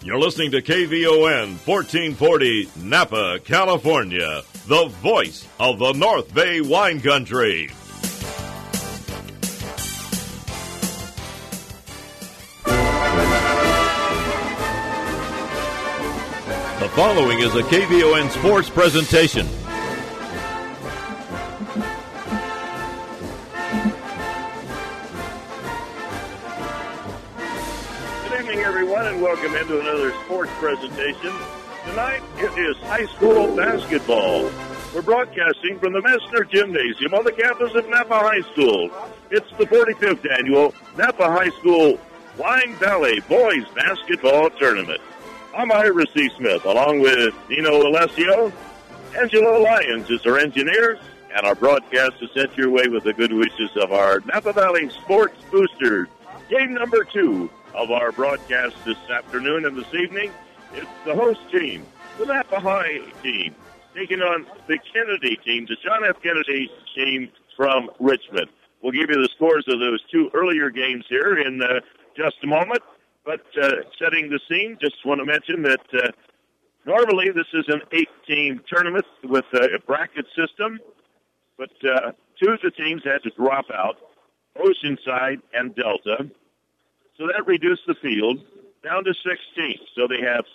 You're listening to KVON 1440 Napa, California, the voice of the North Bay wine country. The following is a KVON sports presentation. Everyone, and welcome into another sports presentation. Tonight, it is high school basketball. We're broadcasting from the Messner Gymnasium on the campus of Napa High School. It's the 45th annual Napa High School Wine Valley Boys Basketball Tournament. I'm Ira C. Smith, along with Dino Alessio. Angelo Lyons is our engineer, and our broadcast is sent your way with the good wishes of our Napa Valley Sports Boosters. Game number 2 of our broadcast this afternoon and this evening. It's the host team, the Napa High team, taking on the Kennedy team, the John F. Kennedy team from Richmond. We'll give you the scores of those two earlier games here in just a moment. But setting the scene, just want to mention that normally this is an 8-team tournament with a bracket system, but two of the teams had to drop out, Oceanside and Delta. So that reduced the field down to 16. So they have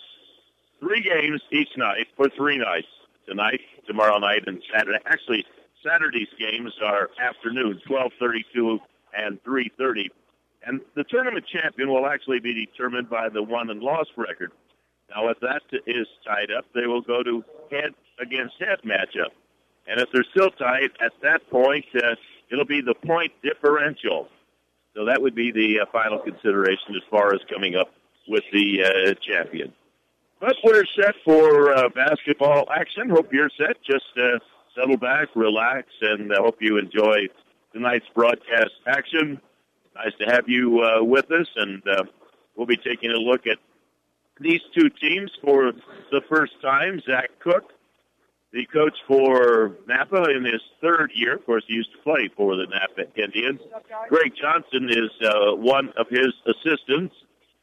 3 games each night for 3 nights, tonight, tomorrow night, and Saturday. Actually, Saturday's games are afternoon, 12:32 and 3:30. And the tournament champion will actually be determined by the won and loss record. Now, if that is tied up, they will go to head-against-head matchup. And if they're still tied, at that point, it'll be the point differential. So that would be the final consideration as far as coming up with the champion. But we're set for basketball action. Hope you're set. Just settle back, relax, and I hope you enjoy tonight's broadcast action. Nice to have you with us, and we'll be taking a look at these two teams for the first time. Zach Cook, the coach for Napa in his 3rd year. Of course, he used to play for the Napa Indians. Greg Johnson is one of his assistants.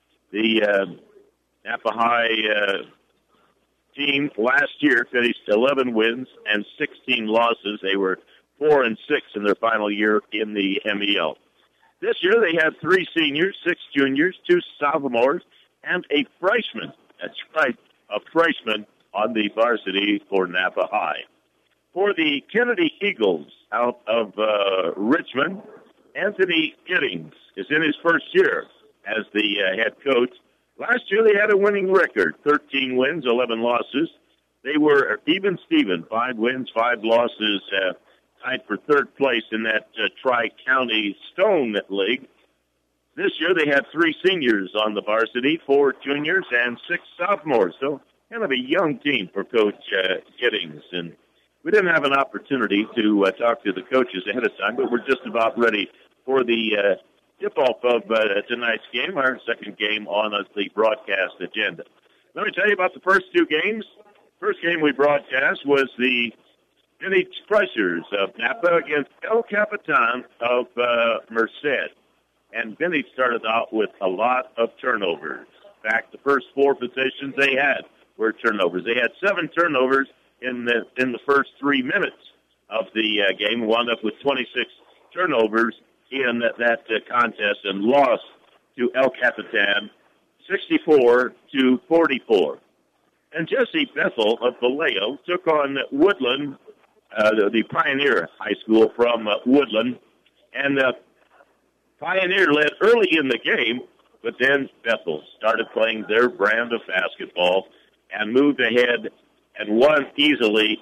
The Napa High team last year finished 11 wins and 16 losses. They were 4-6 in their final year in the MEL. This year they have 3 seniors, 6 juniors, 2 sophomores, and a freshman. That's right, a freshman on the varsity for Napa High. For the Kennedy Eagles out of Richmond, Anthony Giddings is in his 1st year as the head coach. Last year they had a winning record, 13 wins, 11 losses. They were even Steven, 5 wins, 5 losses, tied for 3rd place in that Tri-County Stone League. This year they had 3 seniors on the varsity, 4 juniors, and 6 sophomores. So kind of a young team for Coach Giddings. And we didn't have an opportunity to talk to the coaches ahead of time, but we're just about ready for the tip-off of tonight's game, our second game on the broadcast agenda. Let me tell you about the first 2 games. First game we broadcast was the Vintage Crushers of Napa against El Capitan of Merced. And Vintage started out with a lot of turnovers. In fact, the first 4 positions they had were turnovers. They had 7 turnovers in the first 3 minutes of the game, wound up with 26 turnovers in that contest and lost to El Capitan 64-44. And Jesse Bethel of Vallejo took on Woodland, the Pioneer High School from Woodland, and Pioneer led early in the game, but then Bethel started playing their brand of basketball and moved ahead and won easily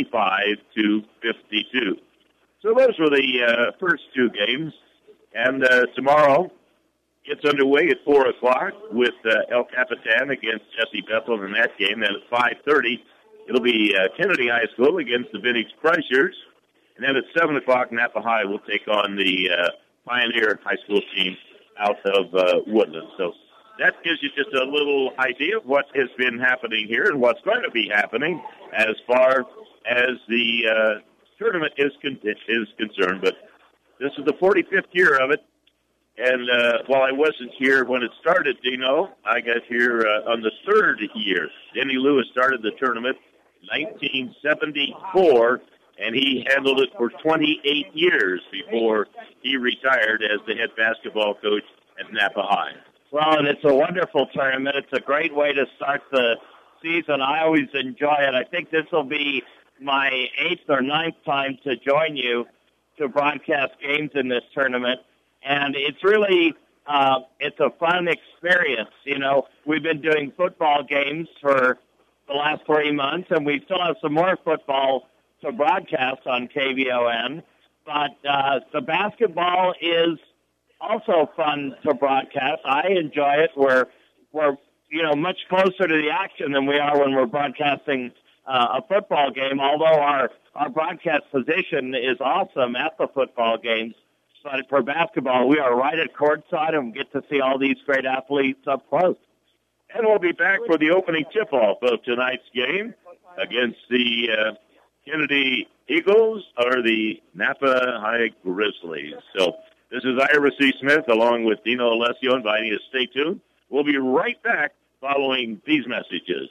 75-52. So those were the first 2 games. And tomorrow gets underway at 4 o'clock with El Capitan against Jesse Bethel in that game. Then at 5:30, it'll be Kennedy High School against the Vintage Crushers. And then at 7 o'clock, Napa High will take on the Pioneer High School team out of Woodland. So that gives you just a little idea of what has been happening here and what's going to be happening as far as the tournament is concerned. But this is the 45th year of it, And while I wasn't here when it started, Dino, I got here on the third year. Denny Lewis started the tournament in 1974, and he handled it for 28 years before he retired as the head basketball coach at Napa High. Well, and it's a wonderful tournament. It's a great way to start the season. I always enjoy it. I think this will be my 8th or 9th time to join you to broadcast games in this tournament. And it's really, it's a fun experience. You know, we've been doing football games for the last 3 months, and we still have some more football to broadcast on KVON. But the basketball is also fun to broadcast. I enjoy it. We're much closer to the action than we are when we're broadcasting a football game, although our broadcast position is awesome at the football games. But for basketball, we are right at courtside and get to see all these great athletes up close. And we'll be back for the opening tip-off of tonight's game against the Kennedy Eagles or the Napa High Grizzlies. So this is Ira C. Smith along with Dino Alessio inviting you to stay tuned. We'll be right back following these messages.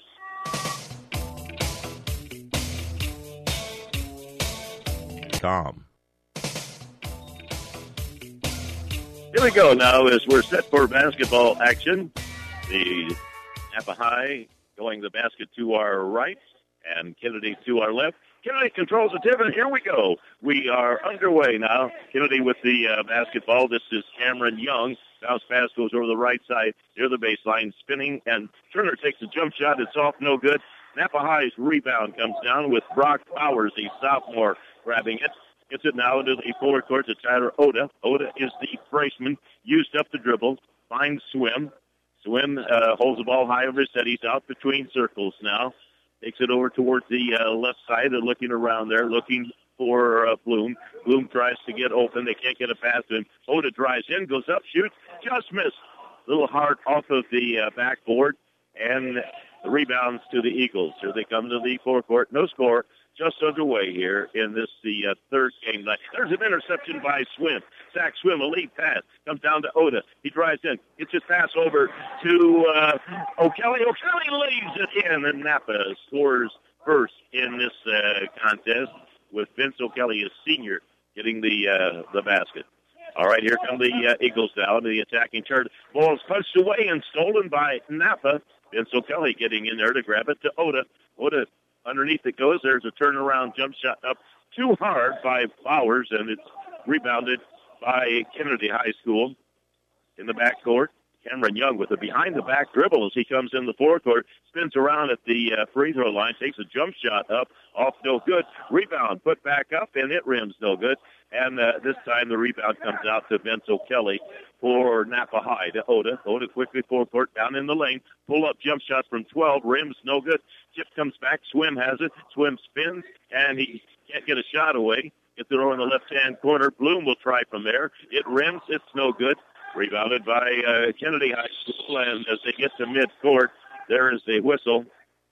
Here we go now as we're set for basketball action. The Napa High going the basket to our right and Kennedy to our left. Kennedy controls the tip, and here we go. We are underway now. Kennedy with the basketball. This is Cameron Young. Bounce pass goes over the right side near the baseline, spinning, and Turner takes a jump shot. It's off, no good. Napa High's rebound comes down with Brock Powers, the sophomore, grabbing it. Gets it now into the forward court to Tyler Oda. Oda is the freshman, used up the dribble, finds Swim. Swim holds the ball high over his head. He's out between circles now. Takes it over towards the left side. They're looking around there, looking for Bloom. Bloom tries to get open. They can't get a pass to him. Oda drives in, goes up, shoots, just missed. A little hard off of the backboard, and the rebounds to the Eagles. Here they come to the forecourt. No score. Just underway here in this, the third game night. There's an interception by Swim. Zach Swim, a lead pass. Comes down to Oda. He drives in. Gets his pass over to O'Kelly. O'Kelly lays it in, and Napa scores first in this contest with Vince O'Kelly, a senior, getting the basket. All right, here come the Eagles now to the attacking third. Ball is punched away and stolen by Napa. Vince O'Kelly getting in there to grab it to Oda. Oda underneath it goes. There's a turnaround jump shot up too hard by Flowers, and it's rebounded by Kennedy High School in the backcourt. Cameron Young with a behind-the-back dribble as he comes in the forecourt, spins around at the free throw line, takes a jump shot up, off no good. Rebound put back up, and it rims no good. And this time the rebound comes out to Vince O'Kelly for Napa High to Oda. Oda quickly forecourt down in the lane. Pull-up jump shot from 12. Rims no good. Chip comes back. Swim has it. Swim spins, and he can't get a shot away. Gets it over in the left-hand corner. Bloom will try from there. It rims. It's no good. Rebounded by Kennedy High School, and as they get to midcourt, there is a whistle.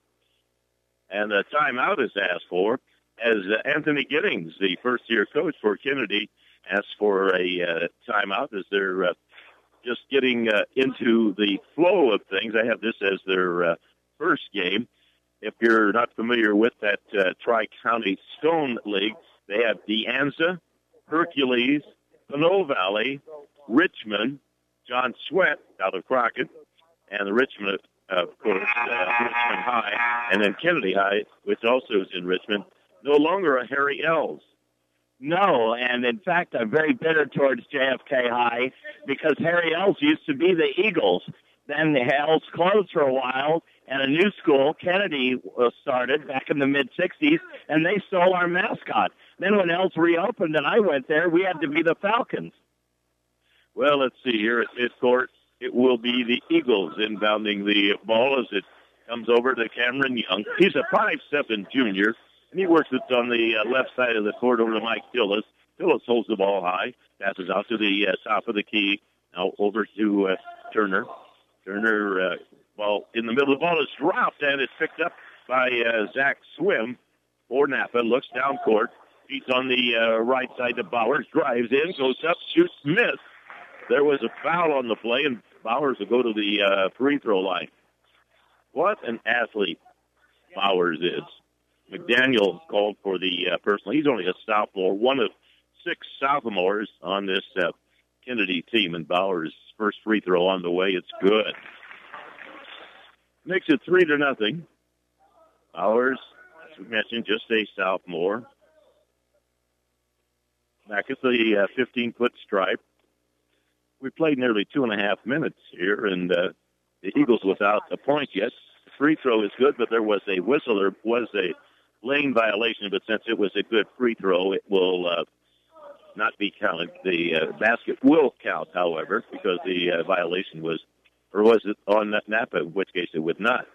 And a timeout is asked for as Anthony Giddings, the first-year coach for Kennedy, asks for a timeout as they're just getting into the flow of things. I have this as their first game. If you're not familiar with that Tri-County Stone League, they have De Anza, Hercules, Pinole Valley, Richmond, John Sweat out of Crockett, and the Richmond, of course, Richmond High, and then Kennedy High, which also is in Richmond. No longer a Harry Ells. No, and in fact, I'm very bitter towards JFK High because Harry Ells used to be the Eagles. Then the Ells closed for a while, and a new school, Kennedy, was started back in the mid-'60s, and they stole our mascot. Then when Ells reopened and I went there, we had to be the Falcons. Well, let's see here at midcourt. It will be the Eagles inbounding the ball as it comes over to Cameron Young. He's a 5'7" junior, and he works it on the left side of the court over to Mike Tillis. Tillis holds the ball high, passes out to the top of the key, now over to Turner. Turner, well, in the middle of the ball is dropped, and it's picked up by Zach Swim for Napa. Looks down court. He's on the right side to Bowers. Drives in, goes up, shoots, miss. there was a foul on the play, and Bowers will go to the free throw line. What an athlete Bowers is. McDaniel called for the personal. He's only a sophomore, one of 6 sophomores on this Kennedy team, and Bowers' first free throw on the way. It's good. Makes it 3-0. Bowers, as we mentioned, just a sophomore. Back at the 15-foot stripe. We played nearly 2.5 minutes here, and the Eagles without a point yet. The free throw is good, but there was a whistle. There was a lane violation, but since it was a good free throw, it will not be counted. The basket will count, however, because the violation was it on Napa, in which case it would not.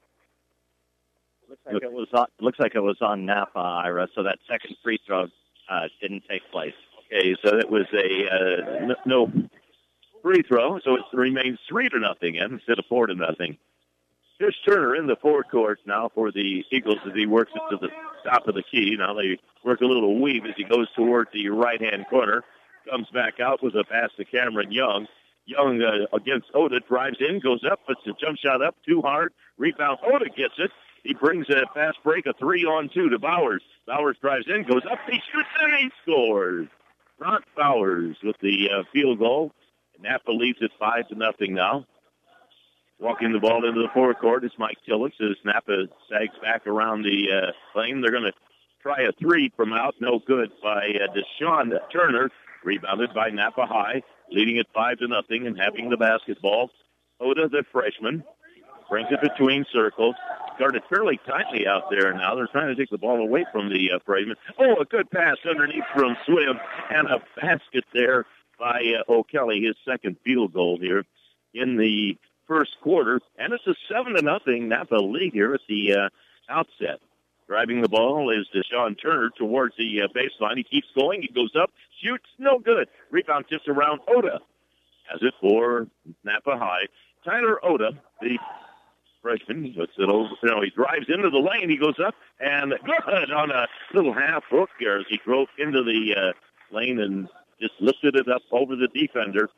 Looks like it was on Napa, Ira. So that second free throw didn't take place. Okay, so that was a no free throw. So it remains 3-0 instead of 4-0. Here's Turner in the forecourt now for the Eagles as he works it to the top of the key. Now they work a little weave as he goes toward the right-hand corner. Comes back out with a pass to Cameron Young. Young against Oda, drives in, goes up, puts the jump shot up too hard. Rebound, Oda gets it. He brings a fast break, a 3-on-2 to Bowers. Bowers drives in, goes up, he shoots, and he scores. Brock Bowers with the field goal. Napa leads it 5-0 now. Walking the ball into the forecourt is Mike Tillix as Napa sags back around the lane. They're going to try a 3 from out. No good by Deshaun Turner. Rebounded by Napa High. Leading it 5-0 and having the basketball. Oda, the freshman, brings it between circles. Guarded fairly tightly out there now. They're trying to take the ball away from the freshman. Oh, a good pass underneath from Swim. And a basket there by O'Kelly, his second field goal here in the first quarter. And it's a 7-0 Napa lead here at the outset. Driving the ball is Deshaun Turner towards the baseline. He keeps going. He goes up, shoots, no good. Rebound just around Oda. Has it for Napa High. Tyler Oda, the freshman, puts it over. He drives into the lane. He goes up and good on a little half hook there as he drove into the lane and just lifted it up over the defender.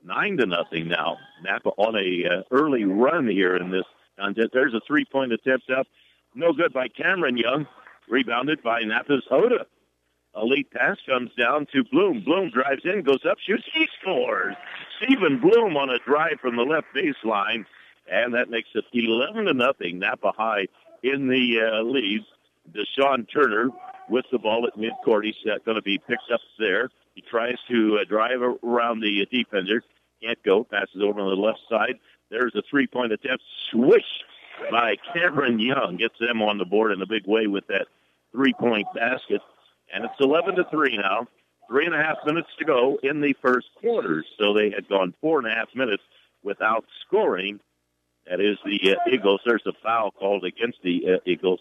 9-0 now. Napa on a early run here in this contest. There's a 3-point attempt up. No good by Cameron Young. Rebounded by Napa's Oda. A lead pass comes down to Bloom. Bloom drives in, goes up, shoots, he scores. Stephen Bloom on a drive from the left baseline. And that makes it 11-0. Napa High in the lead. Deshaun Turner with the ball at midcourt. He's going to be picked up there. He tries to drive around the defender. Can't go. Passes over on the left side. There's a 3-point attempt. Swish by Cameron Young. Gets them on the board in a big way with that 3-point basket. And it's 11-3 now. 3.5 minutes to go in the first quarter. So they had gone 4.5 minutes without scoring. That is the Eagles. There's a foul called against the Eagles.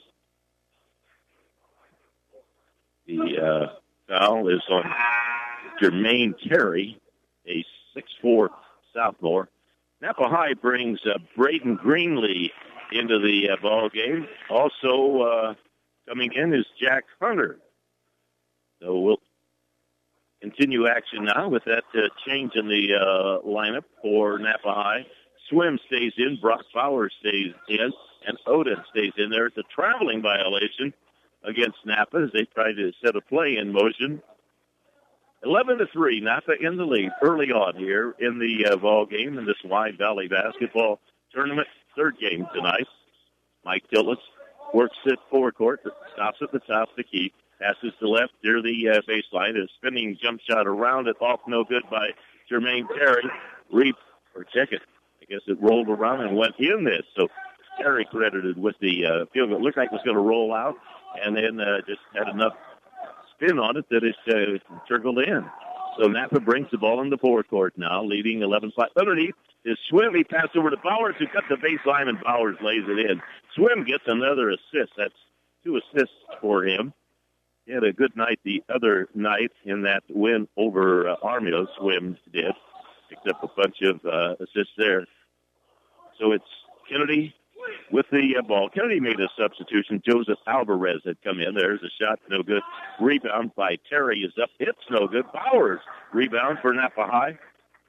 The foul is on Jermaine Terry, a 6'4" sophomore. Napa High brings Braden Greenlee into the ball game. Also coming in is Jack Hunter. So we'll continue action now with that change in the lineup for Napa High. Swim stays in, Brock Bowers stays in, and Oda stays in there. It's a traveling violation against Napa as they try to set a play in motion. 11-3, Napa in the lead early on here in the ball game in this Wide Valley basketball tournament. Third game tonight. Mike Tillix works at forecourt, stops at the top of the key, passes to left near the baseline. A spinning jump shot around it, off no good by Jermaine Terry. Check it. I guess it rolled around and went in this. So Terry credited with the field goal. It looked like it was going to roll out, and then just had enough spin on it that it trickled in. So Napa brings the ball in the forecourt now, leading 11-5. Underneath is Swim. He passed over to Bowers, who cut the baseline, and Bowers lays it in. Swim gets another assist. That's 2 assists for him. He had a good night the other night in that win over Armio. Swim did. Picked up a bunch of assists there. So it's Kennedy with the ball. Kennedy made a substitution. Joseph Alvarez had come in. There's a shot, no good. Rebound by Terry is up. It's no good. Bowers rebound for Napa High.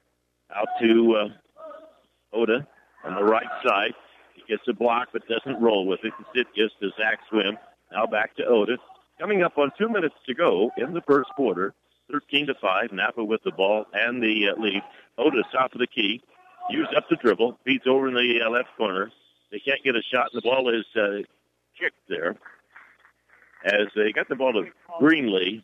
Out to Oda on the right side. He gets a block but doesn't roll with it. It gets to Zach Swim. Now back to Oda. Coming up on 2 minutes to go in the first quarter. 13-5. Napa with the ball and the lead. Oda top of the key. Used up the dribble. Feeds over in the left corner. They can't get a shot, and the ball is kicked there. As they got the ball to Greenlee.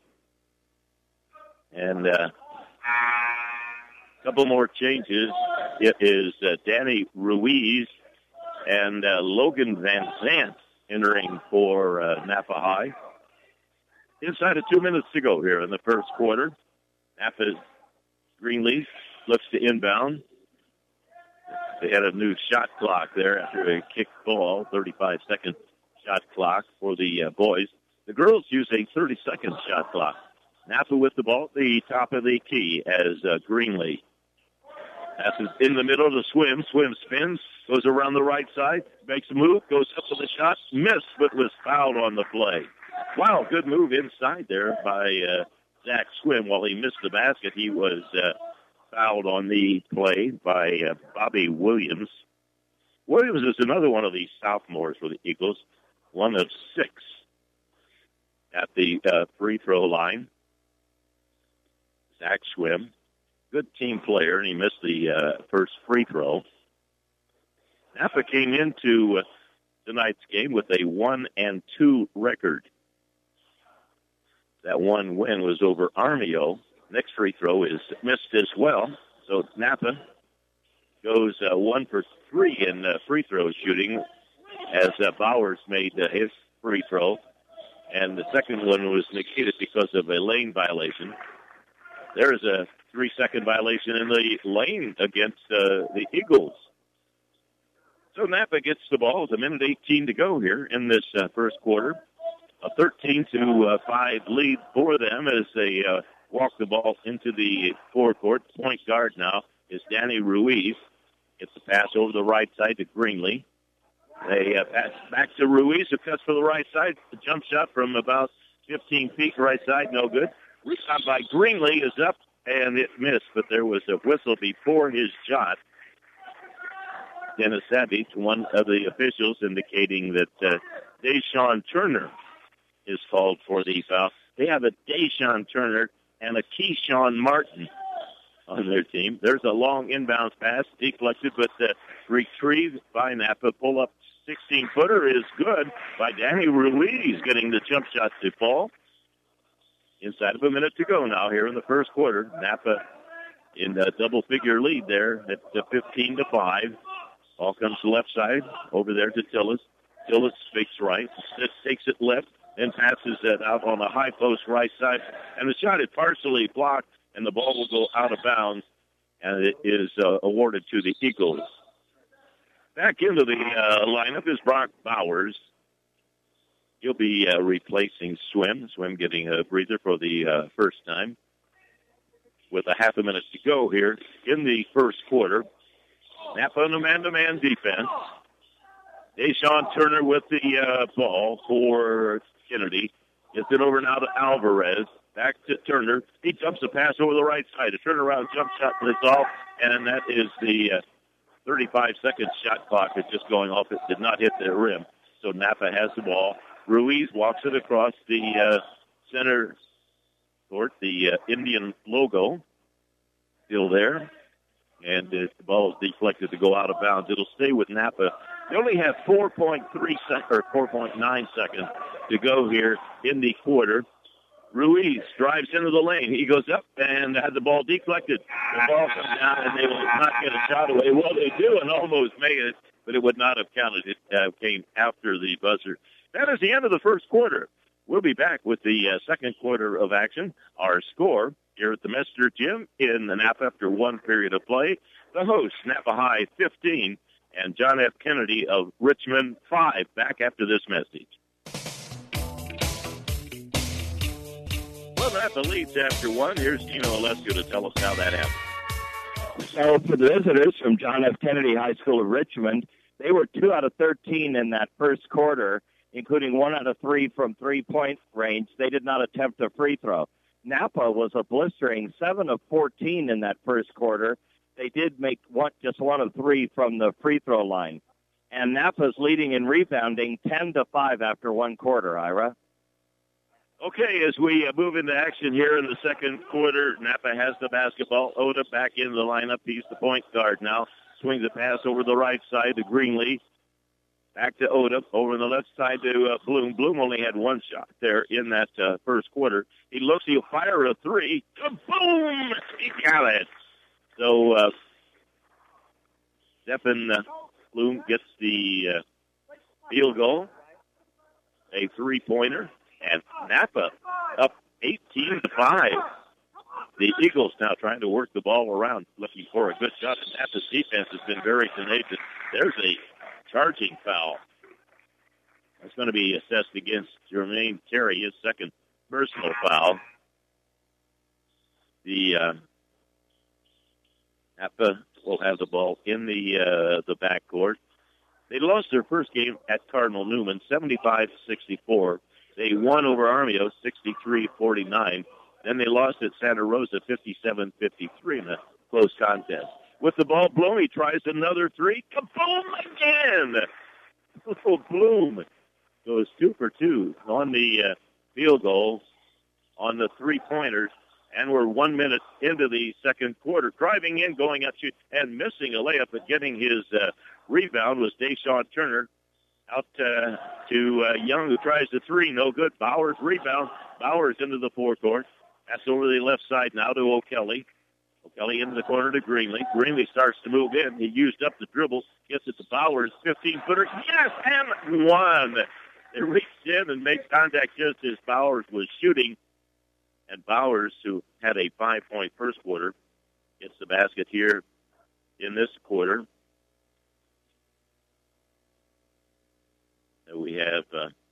And a couple more changes. It is Danny Ruiz and Logan Van Zant entering for Napa High. Inside of 2 minutes to go here in the first quarter. Napa's Greenlee looks to inbound. They had a new shot clock there after a kicked ball, 35-second shot clock for the boys. The girls use a 30-second shot clock. Napa with the ball at the top of the key as Greenlee. Passes in the middle to Swim. Swim spins, goes around the right side, makes a move, goes up with a shot, missed, but was fouled on the play. Wow, good move inside there by Zach Swim. While he missed the basket, he was fouled on the play by Bobby Williams. Williams is another one of these sophomores for the Eagles, one of 6 at the free throw line. Zach Swim, good team player, and he missed the first free throw. Napa came into tonight's game with a 1-2 record. That one win was over Armio. Next free throw is missed as well. So Napa goes 1 for 3 in free throw shooting as Bowers made his free throw. And the second one was negated because of a lane violation. There is a 3-second violation in the lane against the Eagles. So Napa gets the ball with 1:18 to go here in this first quarter. A 13-5 lead for them as they walk the ball into the forecourt. Point guard now is Danny Ruiz. Gets the pass over the right side to Greenlee. They pass back to Ruiz, who cuts for the right side. The jump shot from about 15 feet right side, no good. Rebound by Greenlee is up, and it missed, but there was a whistle before his shot. Dennis Savage, one of the officials, indicating that Deshaun Turner is called for the foul. They have a Deshaun Turner and a Keyshawn Martin on their team. There's a long inbounds pass, deflected, but retrieved by Napa. Pull-up 16-footer is good by Danny Ruiz, getting the jump shot to fall. Inside of a minute to go now here in the first quarter. Napa in a double-figure lead there at 15-5. Ball comes to the left side, over there to Tillis. Tillis fakes right, takes it left, and passes it out on the high post right side. And the shot is partially blocked, and the ball will go out of bounds, and it is awarded to the Eagles. Back into the lineup is Brock Bowers. He'll be replacing Swim. Swim getting a breather for the first time. With a half a minute to go here in the first quarter. Napa on the man-to-man defense. Deshaun Turner with the ball for Kennedy. Gets it over now to Alvarez. Back to Turner. He jumps the pass over the right side. A turnaround jump shot that's off, and that is the 35-second shot clock is just going off. It did not hit the rim. So Napa has the ball. Ruiz walks it across the center court. The Indian logo still there. And the ball is deflected to go out of bounds. It'll stay with Napa. They only have 4.9 seconds to go here in the quarter. Ruiz drives into the lane. He goes up and had the ball deflected. The ball comes down, and they will not get a shot away. Well, they do and almost made it, but it would not have counted. It came after the buzzer. That is the end of the first quarter. We'll be back with the second quarter of action. Our score here at the Messer Gym in the Napa after one period of play. The host, Napa High 15, and John F. Kennedy of Richmond 5. Back after this message. Well, Napa leads after one. Here's Gino Alessio to tell us how that happened. So for the visitors from John F. Kennedy High School of Richmond, they were 2 out of 13 in that first quarter, including 1 out of 3 from three-point range. They did not attempt a free throw. Napa was a blistering 7 of 14 in that first quarter, they did make just one of three from the free throw line. And Napa's leading in rebounding 10-5 after one quarter, Ira. Okay, as we move into action here in the second quarter, Napa has the basketball. Oda back in the lineup. He's the point guard now. Swings the pass over the right side to Greenlee. Back to Oda. Over on the left side to Bloom. Bloom only had one shot there in that first quarter. He looks, he'll fire a three. Kaboom! He got it. So Stephen Bloom gets the field goal. A three-pointer. And Napa up 18-5. The Eagles now trying to work the ball around, looking for a good shot. And Napa's defense has been very tenacious. There's a charging foul. That's going to be assessed against Jermaine Terry, his second personal foul. The Napa will have the ball in the backcourt. They lost their first game at Cardinal Newman, 75-64. They won over Armio, 63-49. Then they lost at Santa Rosa, 57-53 in a close contest. With the ball, Bloom, he tries another three. Kaboom again! Little Bloom goes 2 for 2 on the field goal on the three-pointers. And we're 1 minute into the second quarter. Driving in, going up, and missing a layup, but getting his rebound was Deshaun Turner. Out to Young, who tries the three. No good. Bowers rebound. Bowers into the forecourt. That's over the left side now to O'Kelly. O'Kelly into the corner to Greenlee. Greenlee starts to move in. He used up the dribble. Gets it to Bowers. 15-footer. Yes, and one. They reached in and made contact just as Bowers was shooting. And Bowers, who had a 5-point first quarter, gets the basket here in this quarter. We have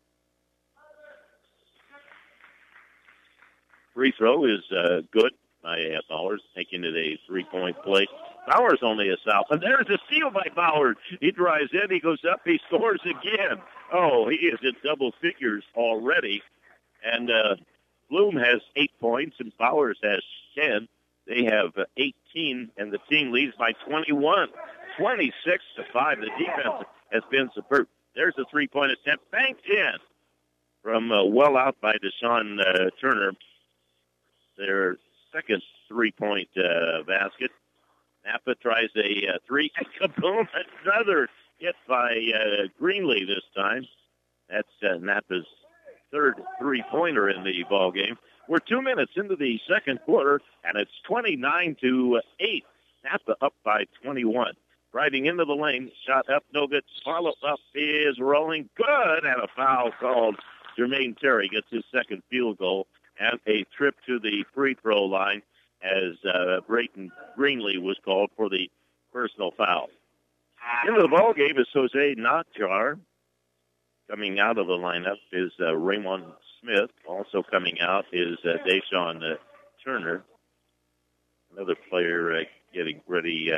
free throw is good by Bowers, taking it a 3-point play. Bowers only a foul. And there's a steal by Bowers. He drives in, he goes up, he scores again. Oh, he is in double figures already. And Bloom has 8 points and Bowers has 10. They have 18, and the team leads by 21. 26-5. The defense has been superb. There's a 3-point attempt, banked in from well out by Deshaun Turner. Their second 3-point basket. Napa tries a three. Kaboom! Another hit by Greenlee this time. That's Napa's third 3-pointer in the ball game. We're 2 minutes into the second quarter, and it's 29-8. Napa up by 21. Driving into the lane, shot up, no good. Follow-up is rolling good, and a foul called. Jermaine Terry gets his second field goal, and a trip to the free throw line as Brayton Greenlee was called for the personal foul. Into the ball game is Jose Notjar. Coming out of the lineup is Raymond Smith. Also coming out is Deshaun Turner. Another player getting ready,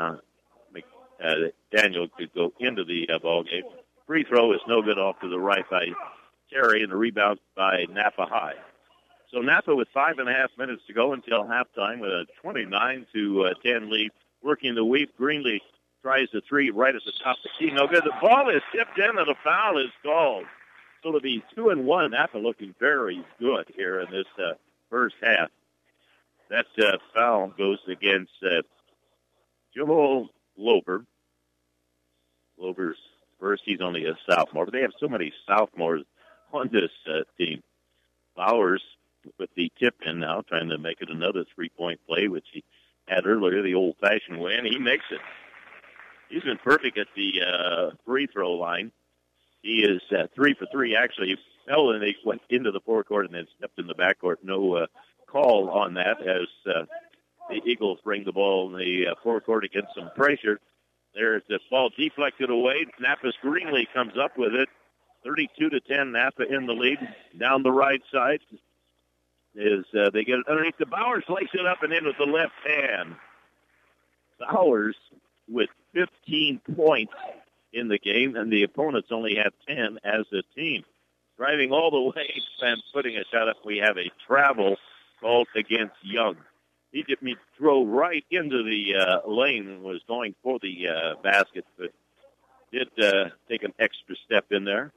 Daniel could go into the ball game. Free throw is no good off to the right by Terry, and the rebound by Napa High. So Napa with 5.5 minutes to go until halftime with a 29-10 lead. Working the weave, Greenlee tries the three right at the top of the key. No good. The ball is tipped in, and a foul is called. So it'll be 2-1. Napa looking very good here in this first half. That foul goes against Joel Lober. Lober's first, he's only a sophomore, but they have so many sophomores on this team. Bowers with the tip in now, trying to make it another 3-point play, which he had earlier the old-fashioned way, and he makes it. He's been perfect at the free throw line. He is 3 for 3, actually. He fell and he went into the forecourt and then stepped in the backcourt. No call on that as the Eagles bring the ball in the forecourt against some pressure. There's the ball deflected away. Napa's Greenlee comes up with it. 32-10, Napa in the lead. Down the right side is they get it underneath. The Bowers lays it up and in with the left hand. Bowers with 15 points in the game, and the opponents only have 10 as a team. Driving all the way and putting a shot up, we have a travel called against Young. He did me throw right into the lane and was going for the basket, but did take an extra step in there.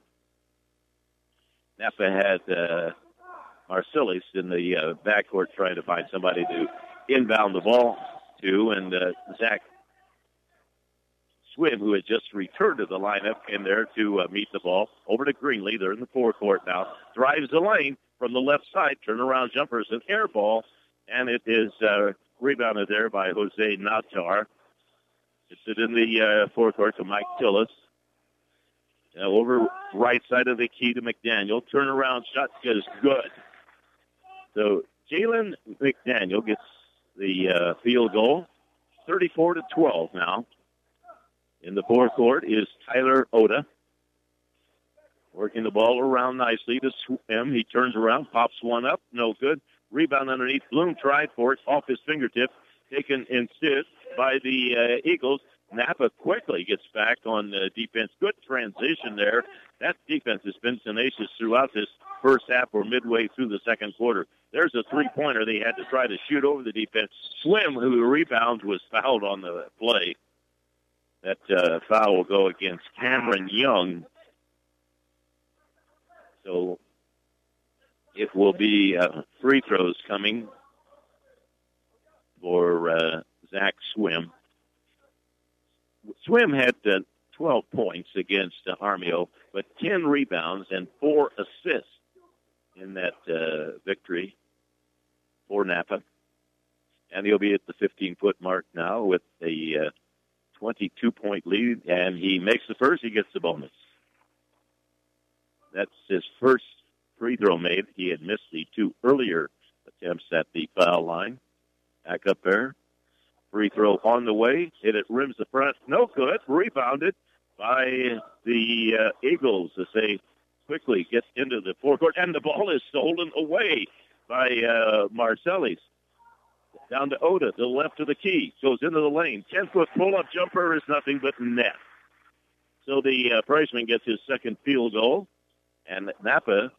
Napa had Marcellus in the backcourt trying to find somebody to inbound the ball to, and Zach Swim, who had just returned to the lineup, came there to meet the ball. Over to Greenlee. They're in the forecourt now. Drives the lane from the left side. Turnaround jumper is an air ball, and it is rebounded there by Jose Natar. It's in the forecourt to Mike Tillis. Over right side of the key to McDaniel. Turnaround shot is good. So Jalen McDaniel gets the field goal. 34-12 now. In the forecourt is Tyler Oda. Working the ball around nicely to Swim. He turns around, pops one up. No good. Rebound underneath. Bloom tried for it off his fingertip. Taken instead by the Eagles. Napa quickly gets back on defense. Good transition there. That defense has been tenacious throughout this first half or midway through the second quarter. There's a three-pointer they had to try to shoot over the defense. Swim, who rebounds, was fouled on the play. That foul will go against Cameron Young. So it will be free throws coming for Zach Swim. Swim had 12 points against Armio, but 10 rebounds and 4 assists in that victory for Napa. And he'll be at the 15-foot mark now with a 22-point lead, and he makes the first, he gets the bonus. That's his first free throw made. He had missed the 2 earlier attempts at the foul line. Back up there. Free throw on the way. Hit it, rims the front. No good. Rebounded by the Eagles as they quickly get into the forecourt. And the ball is stolen away by Marcellus. Down to Oda, to the left of the key. Goes into the lane. 10-foot pull-up jumper is nothing but net. So the Priceman gets his second field goal. And Napa,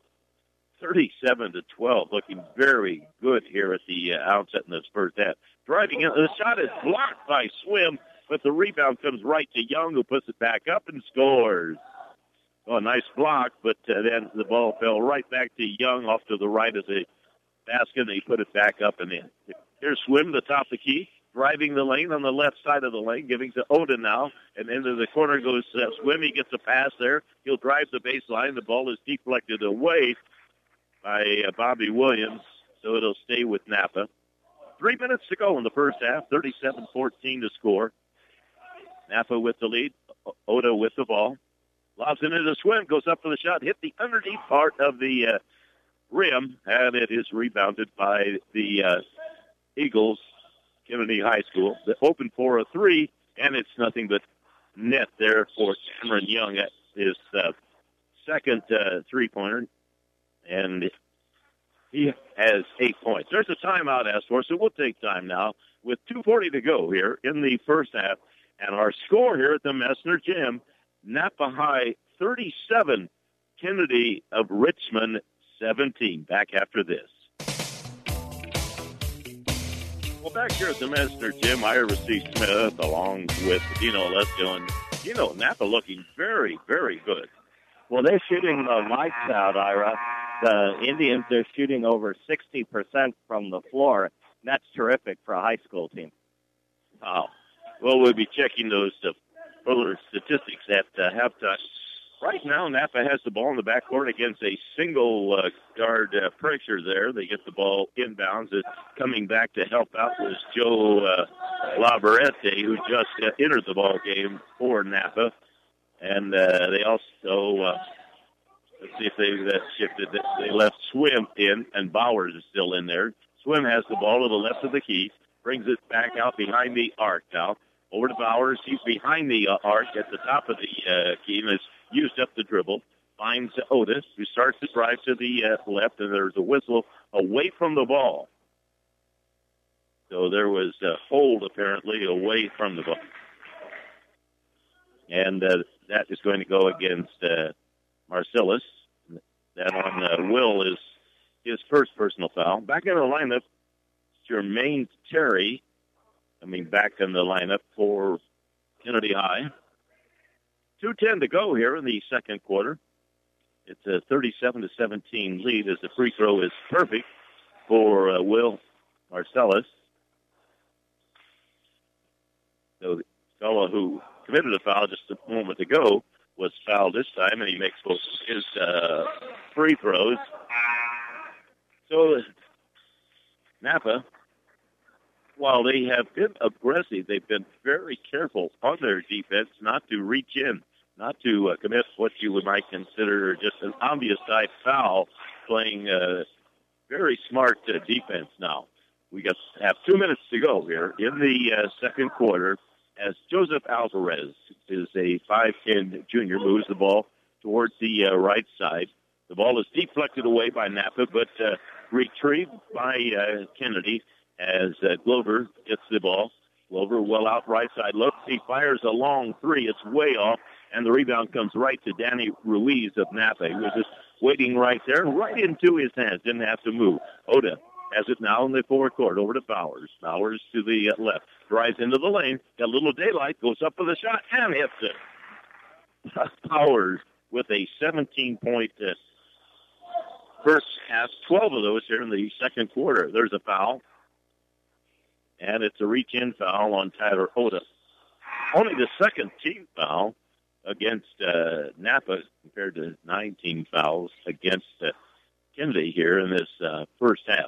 37-12, looking very good here at the outset in this first half. Driving in, the shot is blocked by Swim, but the rebound comes right to Young, who puts it back up and scores. Oh, a nice block, but then the ball fell right back to Young off to the right of the basket, and he put it back up and in. Here's Swim, the top of the key, driving the lane on the left side of the lane, giving to Oda now, and into the corner goes Swim. He gets a pass there. He'll drive the baseline. The ball is deflected away by Bobby Williams, so it'll stay with Napa. 3 minutes to go in the first half, 37-14 to score. Napa with the lead, Oda with the ball. Lobs it into Swim, goes up for the shot, hit the underneath part of the rim, and it is rebounded by the Eagles, Kennedy High School. They open for a 3, and it's nothing but net there for Cameron Young at his second three-pointer, and he has 8 points. There's a timeout asked for, so we'll take time now with 2:40 to go here in the first half. And our score here at the Messner Gym, Napa High 37, Kennedy of Richmond 17. Back after this. Well, back here at the Messner Gym, Ira C. Smith along with Dino Lesko. And Dino, Napa looking very, very good. Well, they're shooting the lights out, Ira. The Indians, they're shooting over 60% from the floor. That's terrific for a high school team. Wow. Well, we'll be checking those further statistics at halftime. Right now, Napa has the ball in the backcourt against a single guard pressure there. They get the ball inbounds. Coming back to help out was Joe Labarete, who just entered the ball game for Napa. And they also... let's see if they shifted. They left Swim in, and Bowers is still in there. Swim has the ball to the left of the key, brings it back out behind the arc now. Over to Bowers. He's behind the arc at the top of the key and has used up the dribble. Finds Otis, who starts to drive to the left, and there's a whistle away from the ball. So there was a hold, apparently, away from the ball. And that is going to go against Marcellus. That on Will is his first personal foul. Back in the lineup, Jermaine Terry coming back in the lineup for Kennedy High. 2:10 to go here in the second quarter. It's a 37-17 lead as the free throw is perfect for Will Marcellus. So the fellow who committed a foul just a moment ago was fouled this time, and he makes both his free throws. So Napa, while they have been aggressive, they've been very careful on their defense not to reach in, not to commit what you might consider just an obvious type foul, playing very smart defense now. We have 2 minutes to go here in the second quarter as Joseph Alvarez is a 5'10 junior, moves the ball towards the right side. The ball is deflected away by Napa, but retrieved by Kennedy as Glover gets the ball. Glover well out right side. Looks, he fires a long three. It's way off, and the rebound comes right to Danny Ruiz of Napa. He was just waiting right there, right into his hands. Didn't have to move. Oda has it now in the forecourt over to Bowers. Bowers to the left. Drives into the lane. Got a little daylight. Goes up for the shot and hits it. Bowers with a 17-point first half. 12 of those here in the second quarter. There's a foul. And it's a reach-in foul on Tyler Oda. Only the second team foul against Napa compared to 19 fouls against Kennedy here in this first half.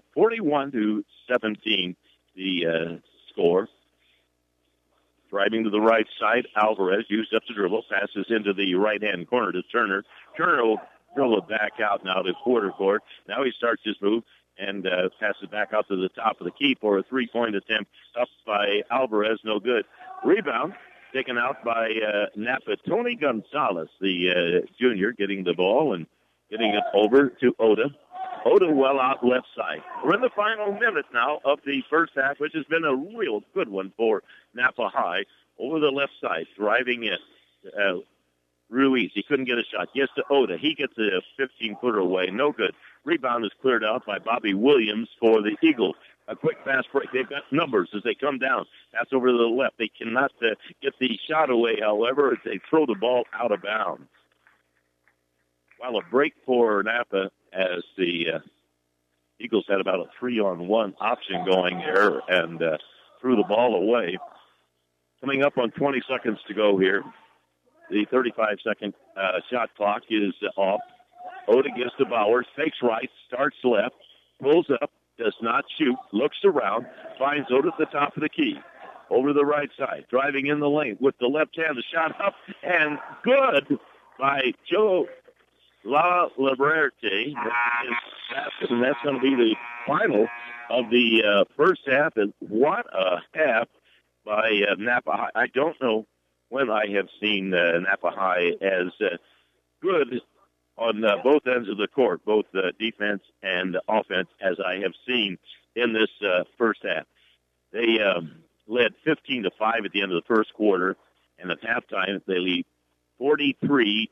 41-17, the score. Driving to the right side, Alvarez used up the dribble, passes into the right-hand corner to Turner. Turner will dribble it back out now to quarter court. Now he starts his move and passes back out to the top of the key for a three-point attempt up by Alvarez. No good. Rebound taken out by Napa. Tony Gonzalez, the junior, getting the ball and getting it over to Oda. Oda well out left side. We're in the final minute now of the first half, which has been a real good one for Napa High. Over the left side, driving in. Ruiz, he couldn't get a shot. Yes to Oda. He gets a 15-footer away. No good. Rebound is cleared out by Bobby Williams for the Eagles. A quick fast break. They've got numbers as they come down. Pass over to the left. They cannot get the shot away, however, as they throw the ball out of bounds. While a break for Napa as the Eagles had about a 3-on-1 option going there and threw the ball away. Coming up on 20 seconds to go here. The 35-second shot clock is off. Oda gets to Bowers, fakes right, starts left, pulls up, does not shoot, looks around, finds Oda at the top of the key. Over the right side, driving in the lane with the left hand, the shot up, and good by Joe La Liberte. And that's going to be the final of the first half. And what a half by Napa High. I don't know when I have seen Napa High as good on both ends of the court, both defense and offense, as I have seen in this first half. They led 15-5 at the end of the first quarter, and at halftime they lead 43-17.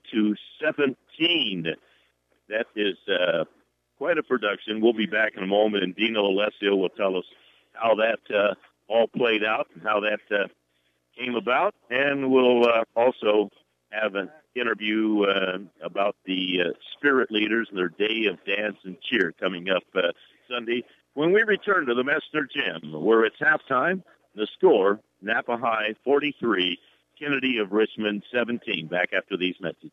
That is quite a production. We'll be back in a moment, and Dino Alessio will tell us how that all played out and how that came about, and we'll also have an interview about the spirit leaders and their day of dance and cheer coming up Sunday when we return to the Messner Gym, where it's halftime. The score, Napa High 43, Kennedy of Richmond 17. Back after these messages.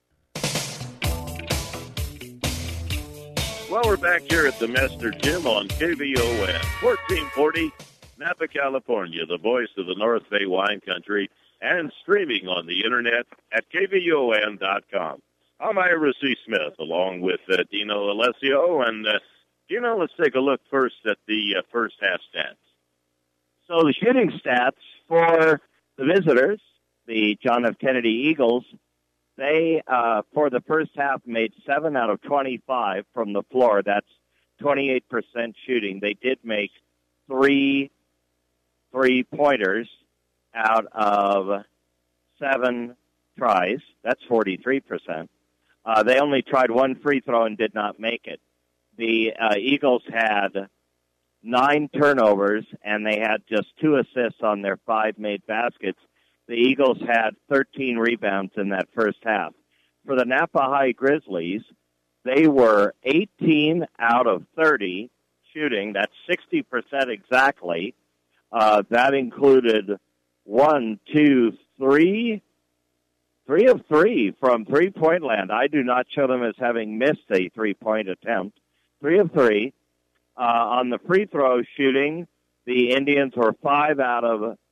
Well, we're back here at the Messner Gym on KVON 1440, Napa, California, the voice of the North Bay wine country, and streaming on the internet at kvon.com. I'm Ira C. Smith, along with Dino Alessio, and Dino, let's take a look first at the first half stats. So the shooting stats for the visitors, the John F. Kennedy Eagles, they, for the first half, made 7 out of 25 from the floor. That's 28% shooting. They did make 3 3-pointers out of 7 tries. That's 43%. They only tried 1 free throw and did not make it. The Eagles had 9 turnovers, and they had just 2 assists on their 5 made baskets. The Eagles had 13 rebounds in that first half. For the Napa High Grizzlies, they were 18 out of 30 shooting. That's 60% exactly. That included 3 of 3 from three-point land. I do not show them as having missed a three-point attempt. 3 of 3. On the free throw shooting, the Indians were 6 out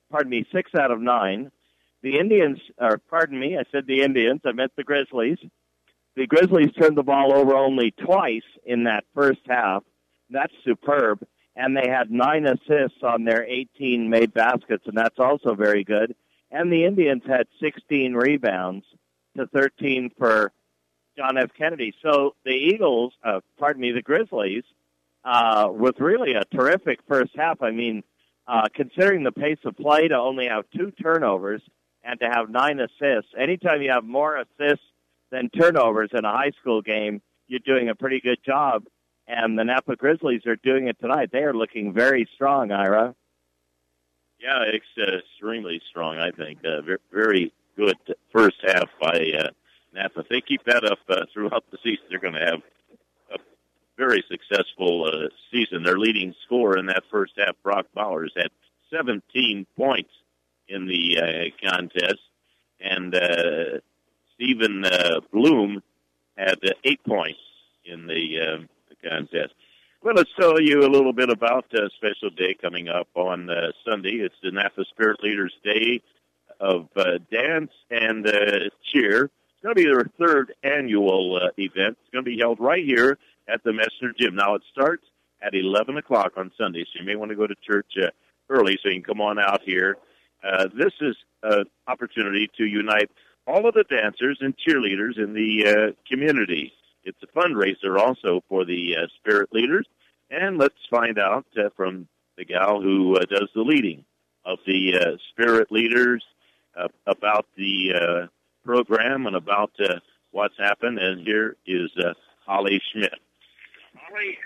of 9. The Indians, I said the Indians, I meant the Grizzlies. The Grizzlies turned the ball over only twice in that first half. That's superb. And they had 9 assists on their 18 made baskets, and that's also very good. And the Indians had 16 rebounds to 13 for John F. Kennedy. So the the Grizzlies, with really a terrific first half. I mean, considering the pace of play, to only have 2 turnovers and to have 9 assists. Anytime you have more assists than turnovers in a high school game, you're doing a pretty good job. And the Napa Grizzlies are doing it tonight. They are looking very strong, Ira. Yeah, it's extremely strong, I think. Very good first half by Napa. If they keep that up throughout the season, they're going to have a very successful season. Their leading scorer in that first half, Brock Bowers, had 17 points in the contest. And Stephen Bloom had 8 points in the contest. Well, let's tell you a little bit about a special day coming up on Sunday. It's the Napa Spirit Leaders Day of Dance and Cheer. It's going to be their 3rd annual event. It's going to be held right here at the Messner Gym. Now, it starts at 11 o'clock on Sunday, so you may want to go to church early so you can come on out here. This is an opportunity to unite all of the dancers and cheerleaders in the community. It's a fundraiser also for the Spirit Leaders. And let's find out from the gal who does the leading of the Spirit Leaders about the program and about what's happened. And here is Holly Schmidt. Holly,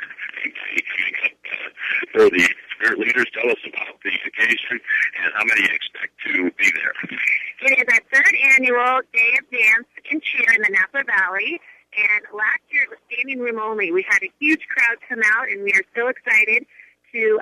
for the Spirit Leaders, tell us about the occasion and how many you expect to be there. It is our 3rd annual Day of Dance and Cheer in the Napa Valley. And last year it was standing room only. We had a huge crowd come out, and we are so excited to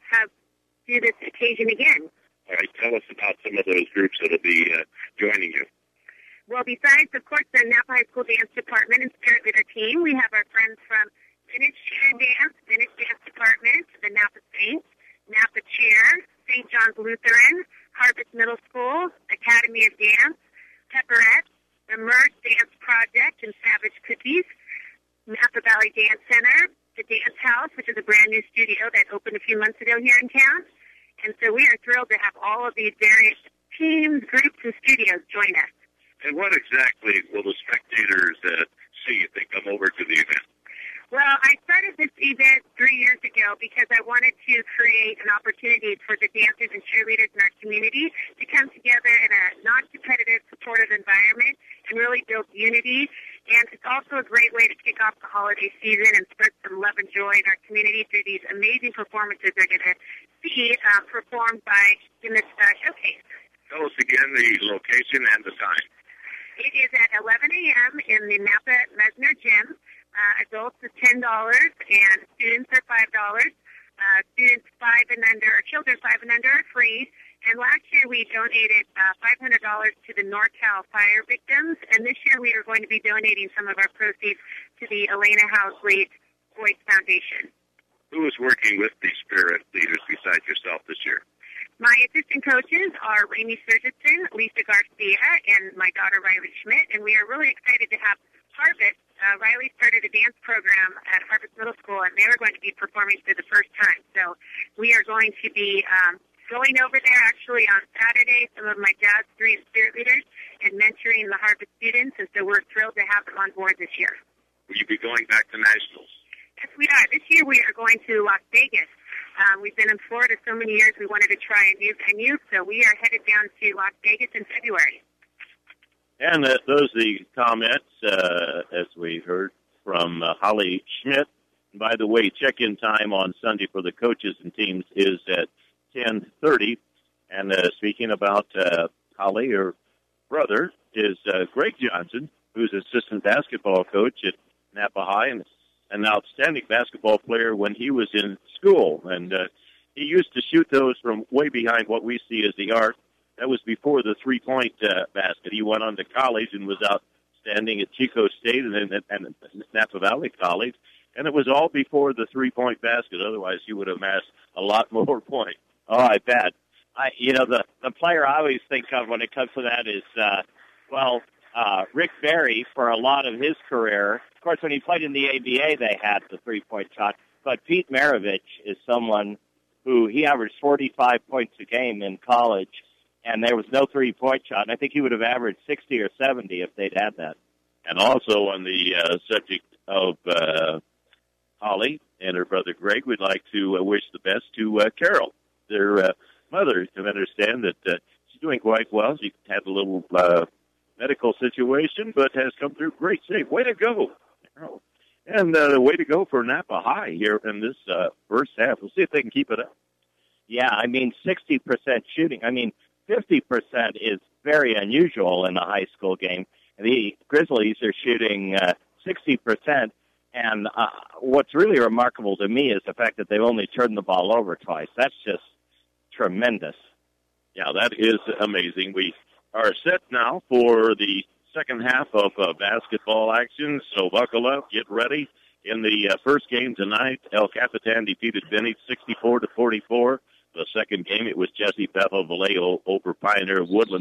do this occasion again. All right, tell us about some of those groups that will be joining you. Well, besides, of course, the Napa High School Dance Department and Spirit Leader team, we have our friends from Vintage Cheer Dance, Vintage Dance Department, the Napa Saints, Napa Cheer, St. John's Lutheran, Harvest Middle School, Academy of Dance, Pepperette, the Merge Dance Project and Savage Cookies, Napa Valley Dance Center, the Dance House, which is a brand new studio that opened a few months ago here in town. And so we are thrilled to have all of these various teams, groups, and studios join us. And what exactly will the spectators see if they come over to the event? Well, I started this event 3 years ago because I wanted to create an opportunity for the dancers and cheerleaders in our community to come together in a non-competitive, supportive environment and really build unity. And it's also a great way to kick off the holiday season and spread some love and joy in our community through these amazing performances they're going to see performed in this showcase. Tell us again the location and the time. It is at 11 a.m. in the Napa Messner Gym. Adults is $10 and students are $5. Students 5 and under, or children 5 and under are free. And last year we donated $500 to the NorCal fire victims, and this year we are going to be donating some of our proceeds to the Elena Housley Boyd Foundation. Who is working with the Spirit Leaders besides yourself this year? My assistant coaches are Amy Surgison, Lisa Garcia, and my daughter Riley Schmidt, and we are really excited to have Harvest. Riley started a dance program at Harvest Middle School, and they were going to be performing for the first time. So we are going to be going over there actually on Saturday, some of my dad's 3 Spirit Leaders, and mentoring the Harvest students, and so we're thrilled to have them on board this year. Will you be going back to nationals? Yes, we are. This year we are going to Las Vegas. We've been in Florida so many years, we wanted to try a new venue, so we are headed down to Las Vegas in February. And those are the comments, as we heard from Holly Schmidt, By the way, check-in time on Sunday for the coaches and teams is at 10:30. And speaking about Holly, her brother is Greg Johnson, who's assistant basketball coach at Napa High and an outstanding basketball player when he was in school. And he used to shoot those from way behind what we see as the arc. That was before the three-point basket. He went on to college and was outstanding at Chico State and Napa Valley College. And it was all before the three-point basket. Otherwise, he would have amassed a lot more points. Oh, I bet. The player I always think of when it comes to that is, Rick Barry for a lot of his career. Of course, when he played in the ABA, they had the three-point shot. But Pete Maravich is someone who he averaged 45 points a game in college, and there was no three-point shot. And I think he would have averaged 60 or 70 if they'd had that. And also on the subject of Holly and her brother Greg, we'd like to wish the best to Carol, their mother. You can understand that she's doing quite well. She had a little medical situation, but has come through great shape. Way to go, Carol. And way to go for Napa High here in this first half. We'll see if they can keep it up. Yeah, 60% shooting. 50% is very unusual in a high school game. The Grizzlies are shooting 60%, and what's really remarkable to me is the fact that they've only turned the ball over twice. That's just tremendous. Yeah, that is amazing. We are set now for the second half of basketball action, so buckle up, get ready. In the first game tonight, El Capitan defeated Vintage 64-44. The second game, it was Jesse Bethel Vallejo over Pioneer Woodland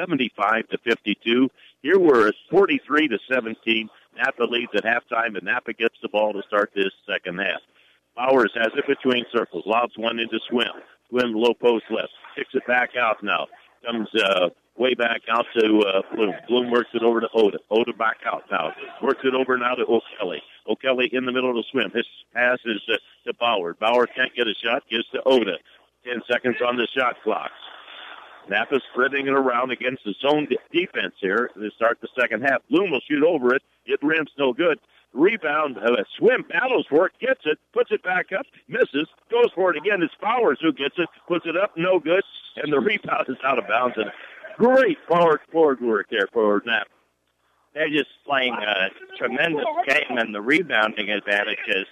75-52. Here we're at 43-17. Napa leads at halftime, and Napa gets the ball to start this second half. Bowers has it between circles, lobs one into Swim. Swim low post left, kicks it back out now. Comes way back out to Bloom. Bloom works it over to Oda. Oda back out now. Works it over now to O'Kelly. O'Kelly in the middle of the Swim. His pass is to Bauer. Bauer can't get a shot. Gives to Oda. 10 seconds on the shot clock. Napa spreading it around against the zone defense here to start the second half. Bloom will shoot over it. It rims no good. Rebound, Swim battles for it, gets it, puts it back up, misses, goes for it again. It's Bowers who gets it, puts it up, no good, and the rebound is out of bounds. And great forward work there for Napa. They're just playing a tremendous game, and the rebounding advantage is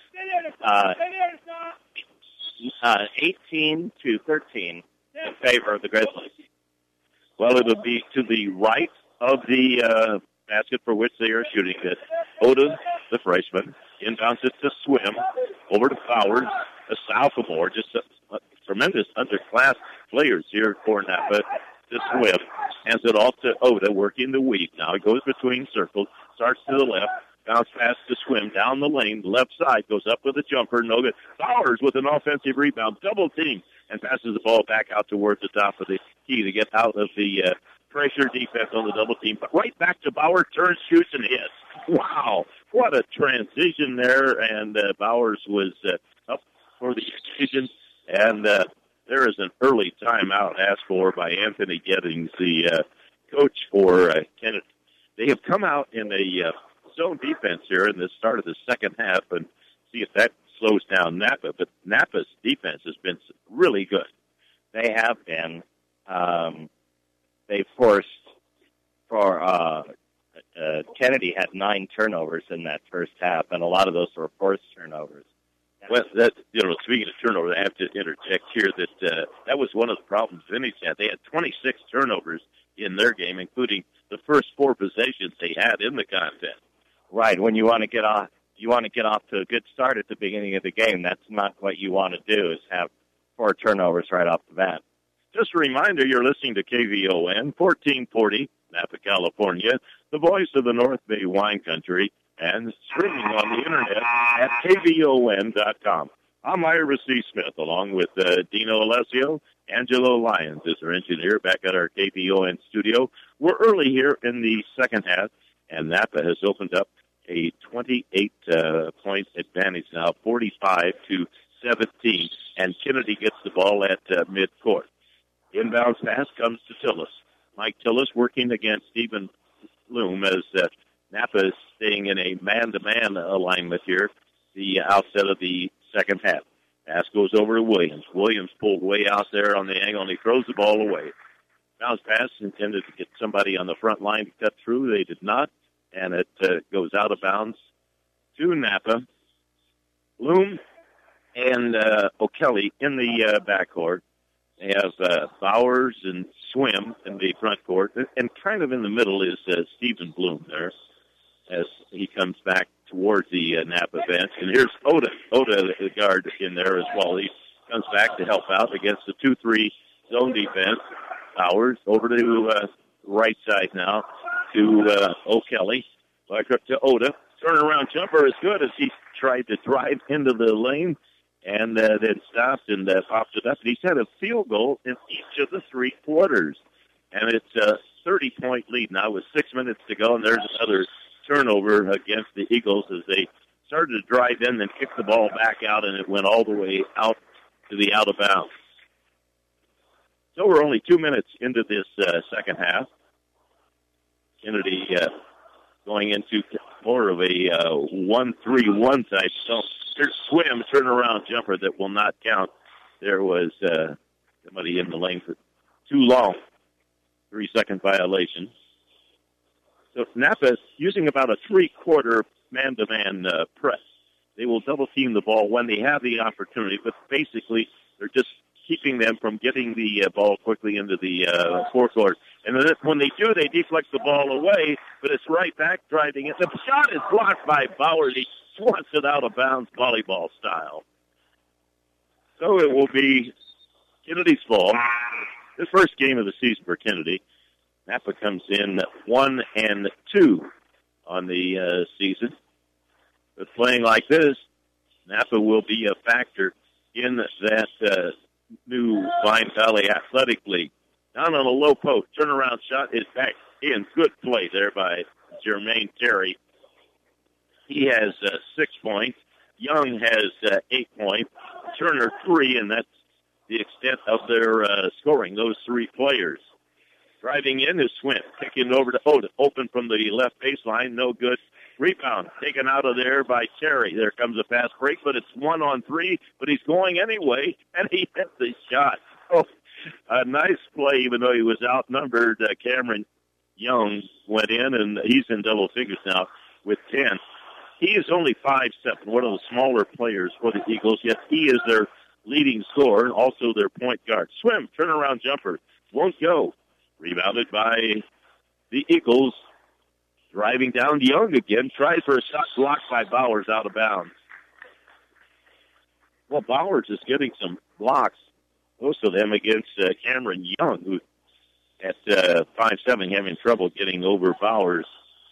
18-13 in favor of the Grizzlies. Well, it'll be to the right of the basket for which they are shooting it. Oda, the freshman, inbounds it to Swim, over to Bowers, a sophomore, just a tremendous underclass players here for Napa. To Swim, hands it off to Oda, working the weave. Now it goes between circles, starts to the left, bounce pass to Swim, down the lane, left side, goes up with a jumper, no good. Bowers with an offensive rebound, double team, and passes the ball back out towards the top of the key to get out of the pressure defense on the double team. But right back to Bauer, turns, shoots, and hits. Wow, what a transition there, and Bowers was up for the occasion, and there is an early timeout asked for by Anthony Gettings, the coach for Kennedy. They have come out in a zone defense here in the start of the second half, and see if that slows down Napa. But Napa's defense has been really good. They have been. They forced for Kennedy had 9 turnovers in that first half, and a lot of those were forced turnovers. Well, speaking of turnovers, I have to interject here that that was one of the problems Vintage had. They had 26 turnovers in their game, including the first 4 possessions they had in the contest. Right. When you want to get off to a good start at the beginning of the game. That's not what you want to do, is have 4 turnovers right off the bat. Just a reminder, you're listening to KVON 1440, Napa, California, the voice of the North Bay wine country, and streaming on the internet at kvon.com. I'm Ira C. Smith, along with Dino Alessio. Angelo Lyons is our engineer back at our KVON studio. We're early here in the second half, and Napa has opened up a 28-point advantage now, 45-17, and Kennedy gets the ball at midcourt. Inbounds pass comes to Tillis. Mike Tillis working against Stephen Bloom as Napa is staying in a man-to-man alignment here. the outset of the second half. Pass goes over to Williams. Williams pulled way out there on the angle, and he throws the ball away. Bounce pass intended to get somebody on the front line to cut through. They did not, and it goes out of bounds to Napa. Bloom and O'Kelly in the backcourt. They have Bowers and Swim in the front court, and kind of in the middle is Stephen Bloom there as he comes back towards the Napa bench. And here's Oda, the guard, in there as well. He comes back to help out against the 2-3 zone defense. Bowers over to right side now to O'Kelly. Back up to Oda. Turnaround jumper is good as he tried to drive into the lane and then stopped and popped it up. And he's had a field goal in each of the 3 quarters. And it's a 30-point lead now with 6 minutes to go. And there's another turnover against the Eagles as they started to drive in, then kicked the ball back out, and it went all the way out to the out of bounds. So we're only 2 minutes into this second half. Kennedy going into more of a 1-3-1 type. So there's Swim, turnaround jumper that will not count. There was somebody in the lane for too long. 3-second violation. So Napa is using about a 3-quarter man-to-man press. They will double-team the ball when they have the opportunity, but basically they're just keeping them from getting the ball quickly into the forecourt. And then when they do, they deflect the ball away, but it's right back driving it. The shot is blocked by Bowers. He swats it out of bounds volleyball style. So it will be Kennedy's ball. The first game of the season for Kennedy. Napa comes in 1-2 on the season. But playing like this, Napa will be a factor in that new Vine Valley Athletic League. Down on a low post, turnaround shot is back in. Good play there by Jermaine Terry. He has 6 points. Young has 8 points. Turner 3, and that's the extent of their scoring, those 3 players. Driving in is Swim, kicking over to Oda. Open from the left baseline, no good. Rebound taken out of there by Terry. There comes a fast break, but it's 1-on-3, but he's going anyway, and he hit the shot. Oh, a nice play, even though he was outnumbered. Cameron Young went in, and he's in double figures now with 10. He is only 5'7", one of the smaller players for the Eagles, yet he is their leading scorer and also their point guard. Swim, turnaround jumper, won't go. Rebounded by the Eagles. Driving down Young again. Tries for a shot blocked by Bowers out of bounds. Well, Bowers is getting some blocks, most of them against Cameron Young, who at 5'7", having trouble getting over Bowers.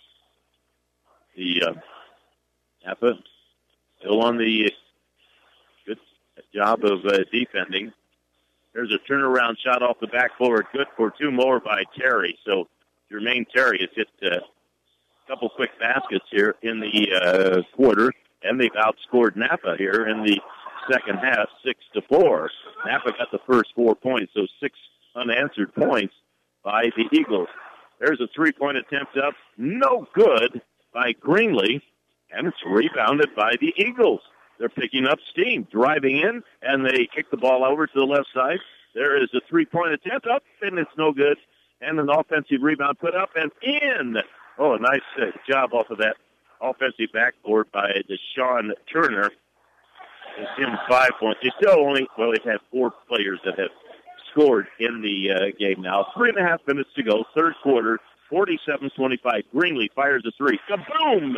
The Napa still on the good job of defending. There's a turnaround shot off the backboard, good for 2 more by Terry. So Jermaine Terry has hit a couple quick baskets here in the quarter, and they've outscored Napa here in the second half, 6-4. Napa got the first 4 points, so 6 unanswered points by the Eagles. There's a 3-point attempt up, no good by Greenlee, and it's rebounded by the Eagles. They're picking up steam, driving in, and they kick the ball over to the left side. There is a 3-point attempt up, and it's no good. And an offensive rebound put up and in. Oh, a nice job off of that offensive backboard by Deshaun Turner. It's him 5 points. They still only, well, they've had 4 players that have scored in the game now. 3.5 minutes to go, third quarter, 47-25. Greenlee fires a 3. Kaboom!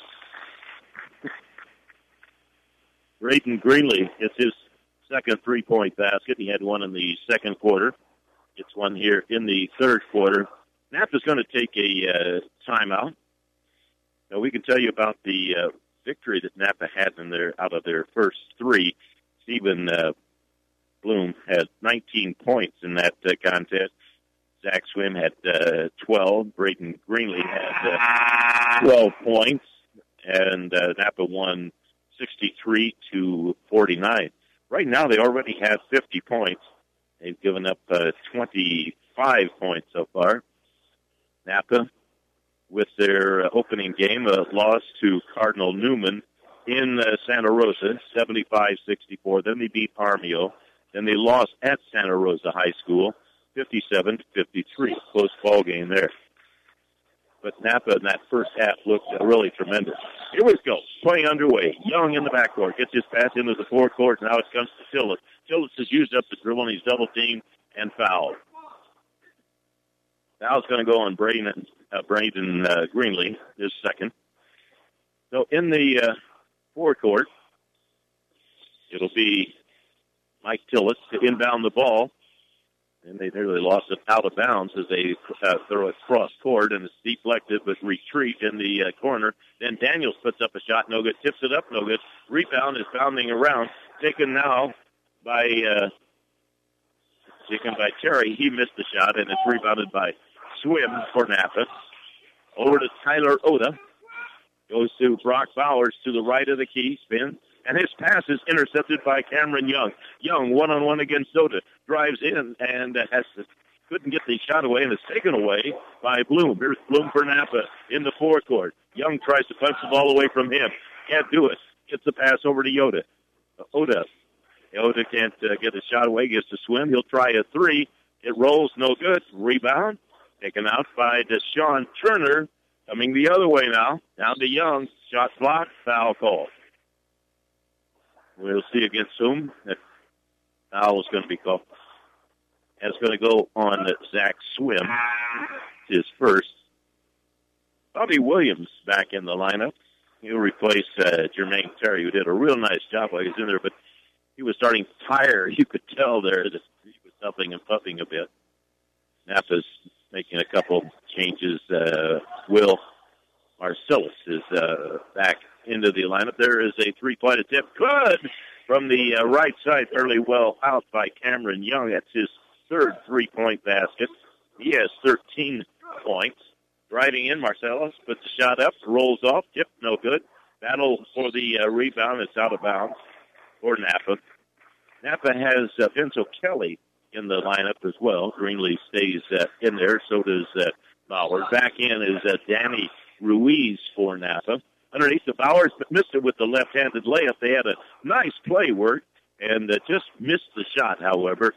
Braden Greenlee gets his second 3-point basket. He had one in the second quarter. Gets one here in the third quarter. Napa's going to take a timeout. Now, we can tell you about the victory that Napa had out of their first 3. Stephen Bloom had 19 points in that contest. Zach Swim had 12. Braden Greenlee had 12 points. And Napa won 63-49. Right now, they already have 50 points. They've given up 25 points so far. Napa, with their opening game, a loss to Cardinal Newman in Santa Rosa, 75-64. Then they beat Armio. Then they lost at Santa Rosa High School, 57-53. Close ball game there. But Napa in that first half looked really tremendous. Here we go. Play underway. Young in the backcourt. Gets his pass into the forecourt. Now it comes to Tillis. Tillis has used up the dribble, and he's double-teamed and fouled. Foul's going to go on Braden Greenlee, his second. So in the forecourt, it'll be Mike Tillis to inbound the ball. And they nearly lost it out of bounds as they throw it cross court, and it's deflected but retreat in the corner. Then Daniels puts up a shot, no good. Tips it up, no good. Rebound is bounding around. Taken now by Terry. He missed the shot, and it's rebounded by Swim for Napa. Over to Tyler Oda. Goes to Brock Bowers to the right of the key. Spins. And his pass is intercepted by Cameron Young. Young, one-on-one against Soda. Drives in and couldn't get the shot away, and it's taken away by Bloom. Here's Bloom for Napa in the forecourt. Young tries to punch the ball away from him. Can't do it. Gets the pass over to Oda. Oda can't get the shot away. Gets to Swim. He'll try a three. It rolls, no good. Rebound. Taken out by Deshaun Turner. Coming the other way now. Down to Young. Shot blocked. Foul call. We'll see against whom that foul is going to be called. That's going to go on Zach Swim, his first. Bobby Williams back in the lineup. He'll replace Jermaine Terry, who did a real nice job while he was in there, but he was starting to tire. You could tell there that he was huffing and puffing a bit. Napa's making a couple changes. Will Marcellus is back into the lineup. There is a three-point attempt. Good! From the right side, fairly well out by Cameron Young. That's his third three-point basket. He has 13 points. Driving in, Marcellus puts the shot up, rolls off, tip, no good. Battle for the rebound. It's out of bounds for Napa. Napa has Vince O'Kelly in the lineup as well. Greenlee stays in there. So does Bauer. Back in is Danny Ruiz for Napa. Underneath the Bowers, but missed it with the left-handed layup. They had a nice play work and just missed the shot, however.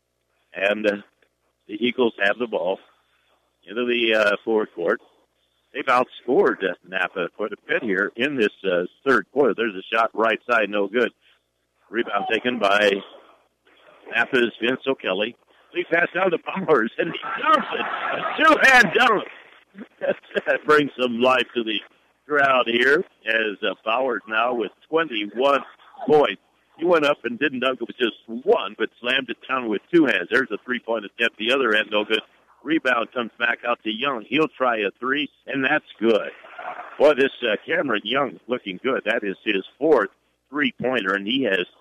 And the Eagles have the ball into the forecourt. They've outscored Napa quite a bit here in this third quarter. There's a shot right side, no good. Rebound taken by Napa's Vince O'Kelly. He passed down to Bowers, and he dumps it. A two-hand dunk. That brings some life to the crowd here as Bowers now with 21 points. He went up and didn't dunk it with just one, but slammed it down with two hands. There's a three-point attempt. The other end, no good. Rebound comes back out to Young. He'll try a three, and that's good. Boy, this Cameron Young looking good. That is his fourth three-pointer, and he has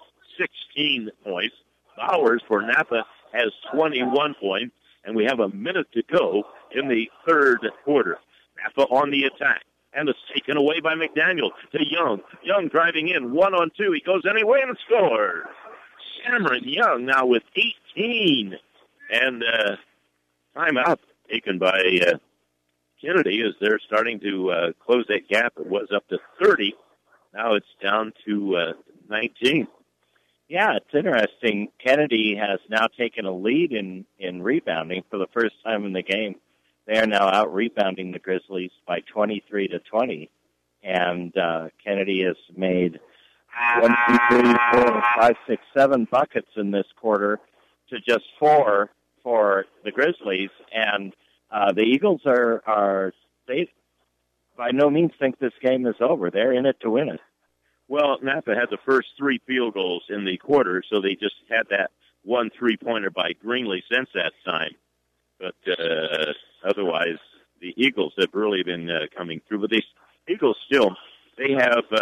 16 points. Bowers for Napa has 21 points, and we have a minute to go in the third quarter. Napa on the attack. And it's taken away by McDaniel to Young. Young driving in, 1-on-2. He goes anyway and scores. Cameron Young now with 18. And timeout taken by Kennedy as they're starting to close that gap. It was up to 30. Now it's down to 19. Yeah, it's interesting. Kennedy has now taken a lead in rebounding for the first time in the game. They are now out-rebounding the Grizzlies by 23-20. And Kennedy has made 1, 2, 3, 4, 5, 6, 7 buckets in this quarter to just 4 for the Grizzlies. And the Eagles they by no means think this game is over. They're in it to win it. Well, Napa had the first 3 field goals in the quarter, so they just had that 1 3-pointer by Greenlee since that time. But otherwise, the Eagles have really been coming through. But the Eagles still, they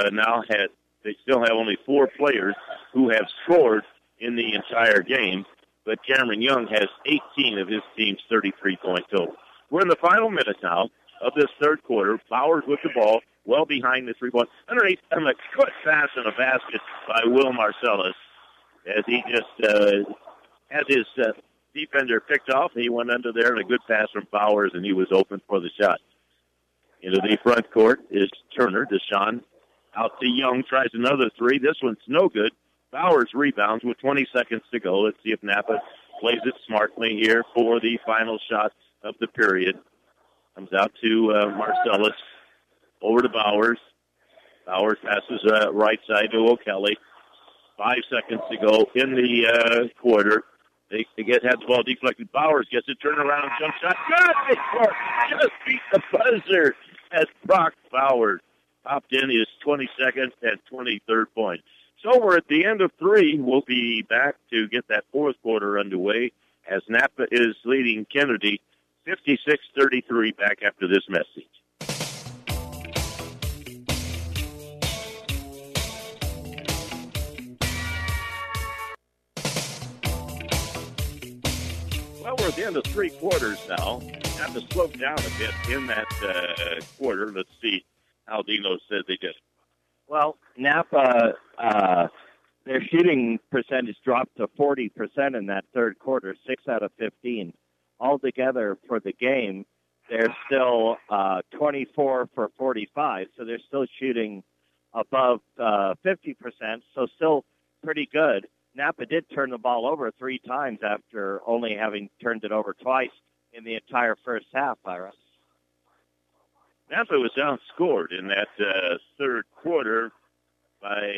still have only 4 players who have scored in the entire game. But Cameron Young has 18 of his team's 33-point total. We're in the final minute now of this third quarter. Bowers with the ball, well behind the 3-point. Underneath, and a good pass in a basket by Will Marcellus as he just had his defender picked off. He went under there, and a good pass from Bowers, and he was open for the shot. Into the front court is Turner. Deshaun Out to Young, tries another three. This one's no good. Bowers rebounds with 20 seconds to go. Let's see if Napa plays it smartly here for the final shot of the period. Comes out to Marcellus. Over to Bowers. Bowers passes right side to O'Kelly. 5 seconds to go in the quarter. They had the ball deflected. Bowers gets it, turn around, jump shot. Good! They score. Just beat the buzzer as Brock Bowers popped in his 22nd and 23rd point. So we're at the end of three. We'll be back to get that fourth quarter underway as Napa is leading Kennedy 56-33 back after this message. Well, we're at the end of three quarters now. Have to slow down a bit in that quarter. Let's see how Dino said they did. Well, Napa, their shooting percentage dropped to 40% in that third quarter, 6 out of 15. Altogether for the game, they're still 24 for 45, so they're still shooting above 50%, so still pretty good. Napa did turn the ball over 3 times after only having turned it over twice in the entire first half, Ira. Napa was outscored in that third quarter by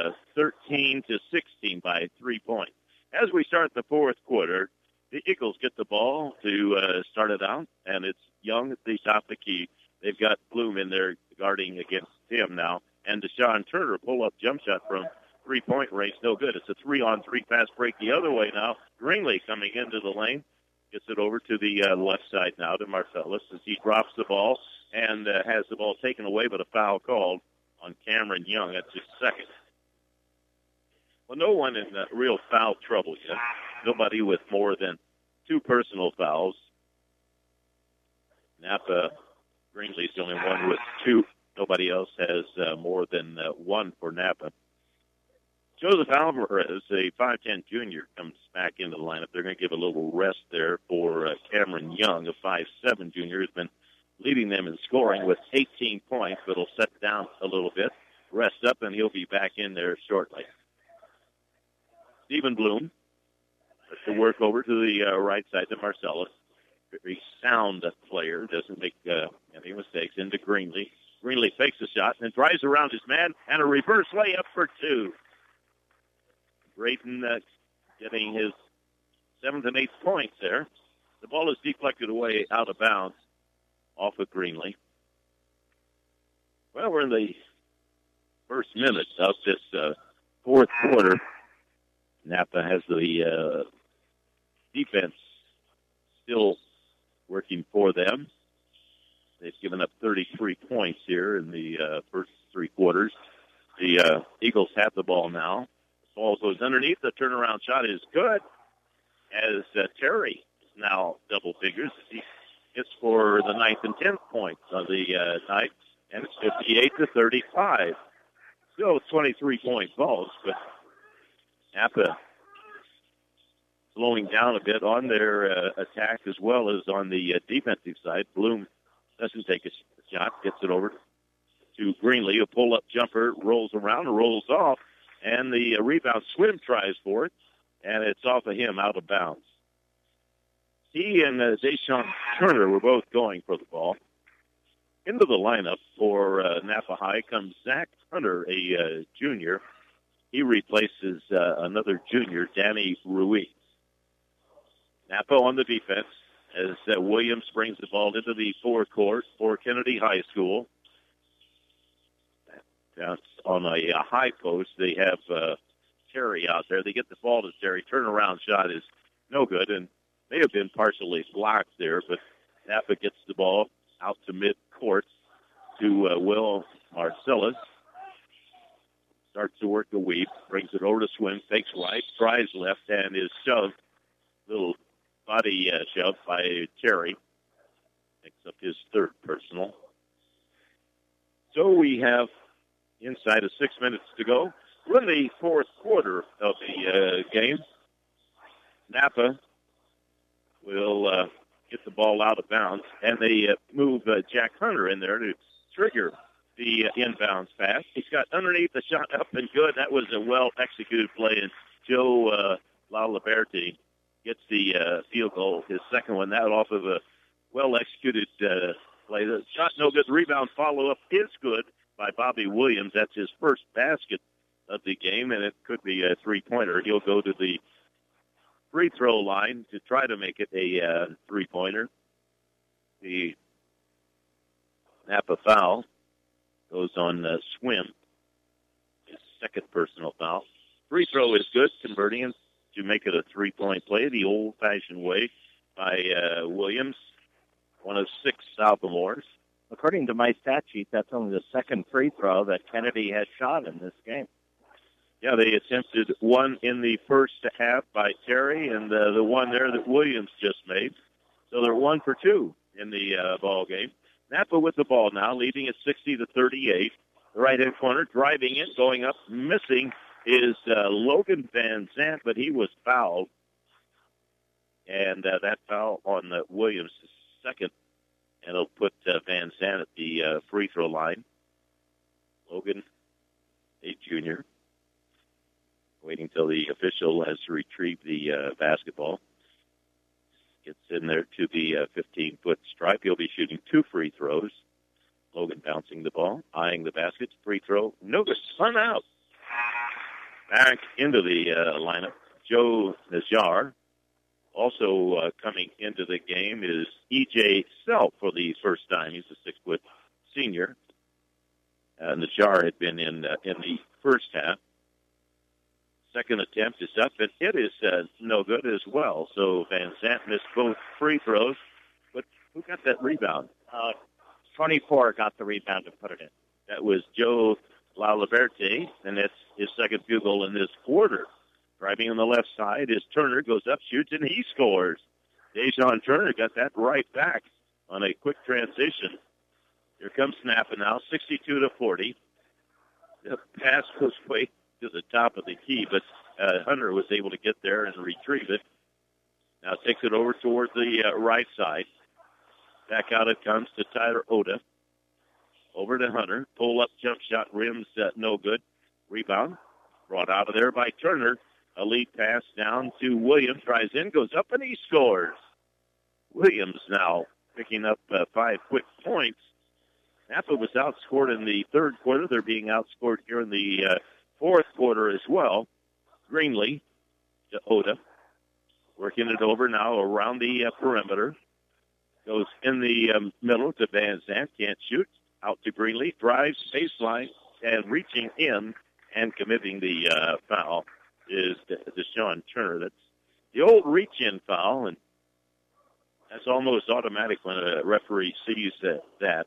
13-16 by 3 points. As we start the fourth quarter, the Eagles get the ball to start it out, and it's Young at the top of the key. They've got Bloom in there guarding against him now, and Deshaun Turner pull-up jump shot from three-point range, no good. It's a 3-on-3 fast break the other way now. Greenlee coming into the lane, gets it over to the left side now to Marcellus as he drops the ball and has the ball taken away, but a foul called on Cameron Young. That's his second. Well, no one in real foul trouble yet. Nobody with more than 2 personal fouls. Napa, Greenlee's the only one with 2. Nobody else has more than 1 for Napa. Joseph Alvarez, a 5'10 junior, comes back into the lineup. They're going to give a little rest there for Cameron Young, a 5'7 junior, who's been leading them in scoring with 18 points, but he'll set down a little bit, rest up, and he'll be back in there shortly. Stephen Bloom lets the work over to the right side to Marcellus. Very sound player, doesn't make any mistakes. Into Greenlee. Greenlee fakes the shot and then drives around his man, and a reverse layup for 2. Drayton getting his 7th and 8th points there. The ball is deflected away out of bounds off of Greenlee. Well, we're in the first minute of this fourth quarter. Napa has the defense still working for them. They've given up 33 points here in the first 3 quarters. The Eagles have the ball now. The ball goes underneath. The turnaround shot is good as Terry is now double figures. He hits for the 9th and 10th points of the night, and it's 58-35. Still 23-point balls, but Napa slowing down a bit on their attack as well as on the defensive side. Bloom doesn't take a shot, gets it over to Greenlee. A pull-up jumper rolls around and rolls off, and the rebound Swim tries for it, and it's off of him out of bounds. He and Deshaun Turner were both going for the ball. Into the lineup for Napa High comes Zach Hunter, a junior. He replaces another junior, Danny Ruiz. Napa on the defense as Williams brings the ball into the forecourt for Kennedy High School. That's on a high post. They have Terry out there. They get the ball to Terry. Turnaround shot is no good and may have been partially blocked there, but Napa gets the ball out to mid-court to Will Marcellus. Starts to work the weave, brings it over to Swim, fakes right, tries left, and is shoved. Little body shove by Terry. Picks up his 3rd personal. So we have inside of 6 minutes to go. We're in the fourth quarter of the game. Napa will get the ball out of bounds, and they move Jack Hunter in there to trigger the inbounds pass. He's got underneath the shot up and good. That was a well-executed play, and Joe LaLiberte gets the field goal, his second one. That off of a well-executed play. The shot no good. The rebound follow-up is good by Bobby Williams. That's his first basket of the game, and it could be a three-pointer. He'll go to the free throw line to try to make it a three-pointer. The Napa foul goes on Swim, his second personal foul. Free throw is good, converting him to make it a three-point play the old-fashioned way by Williams, one of 6 sophomores. According to my stat sheet, that's only the second free throw that Kennedy has shot in this game. Yeah, they attempted one in the first half by Terry, and the one there that Williams just made. So they're 1 for 2 in the ball game. Napa with the ball now, leading at 60-38. The right-hand corner, driving it, going up, missing is Logan Van Zant, but he was fouled. And that foul on Williams' second, and it'll put Van Zant at the free throw line. Logan, a junior, waiting till the official has retrieved the basketball. Gets in there to the 15-foot stripe. He'll be shooting 2 free throws. Logan bouncing the ball, eyeing the basket. Free throw. No good. Spun out. Back into the lineup. Joe Najjar. Also coming into the game is E.J. Self for the first time. He's a 6-foot senior. Najjar had been in the first half. Second attempt is up, and it is no good as well. So Van Zant missed both free throws. But who got that rebound? 24 got the rebound to put it in. That was Joe LaLiberte, and that's his second field goal in this quarter. Driving on the left side is Turner, goes up, shoots, and he scores. Dejon Turner got that right back on a quick transition. Here comes Napa now, 62-40. The pass goes way to the top of the key, but Hunter was able to get there and retrieve it. Now takes it over towards the right side. Back out it comes to Tyler Oda. Over to Hunter. Pull up jump shot, rims no good. Rebound brought out of there by Turner. A lead pass down to Williams. Tries in, goes up, and he scores. Williams now picking up 5 quick points. Napa was outscored in the third quarter. They're being outscored here in the fourth quarter as well. Greenlee to Oda. Working it over now around the perimeter. Goes in the middle to Van Zant. Can't shoot. Out to Greenlee. Drives baseline and reaching in and committing the foul is Deshaun Turner. That's the old reach-in foul, and that's almost automatic when a referee sees that.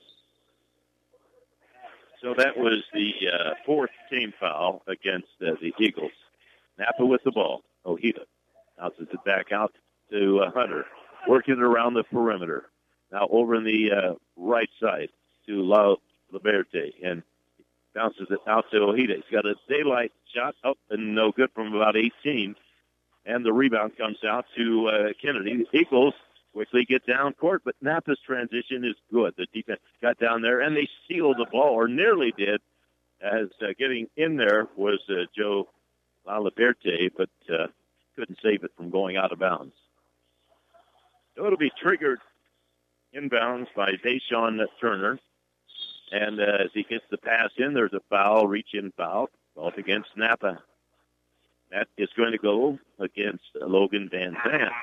So that was the fourth team foul against the Eagles. Napa with the ball. Ojeda bounces it back out to Hunter. Working it around the perimeter. Now over in the right side to LaLiberte. And bounces it out to Ojeda. He's got a daylight shot up and no good from about 18. And the rebound comes out to Kennedy. The Eagles quickly get down court, but Napa's transition is good. The defense got down there, and they sealed the ball, or nearly did, as getting in there was Joe LaLiberte, but couldn't save it from going out of bounds. So it'll be triggered inbounds by Deshaun Turner. And as he gets the pass in, there's a foul, reach-in foul, off against Napa. That is going to go against Logan Van Zant.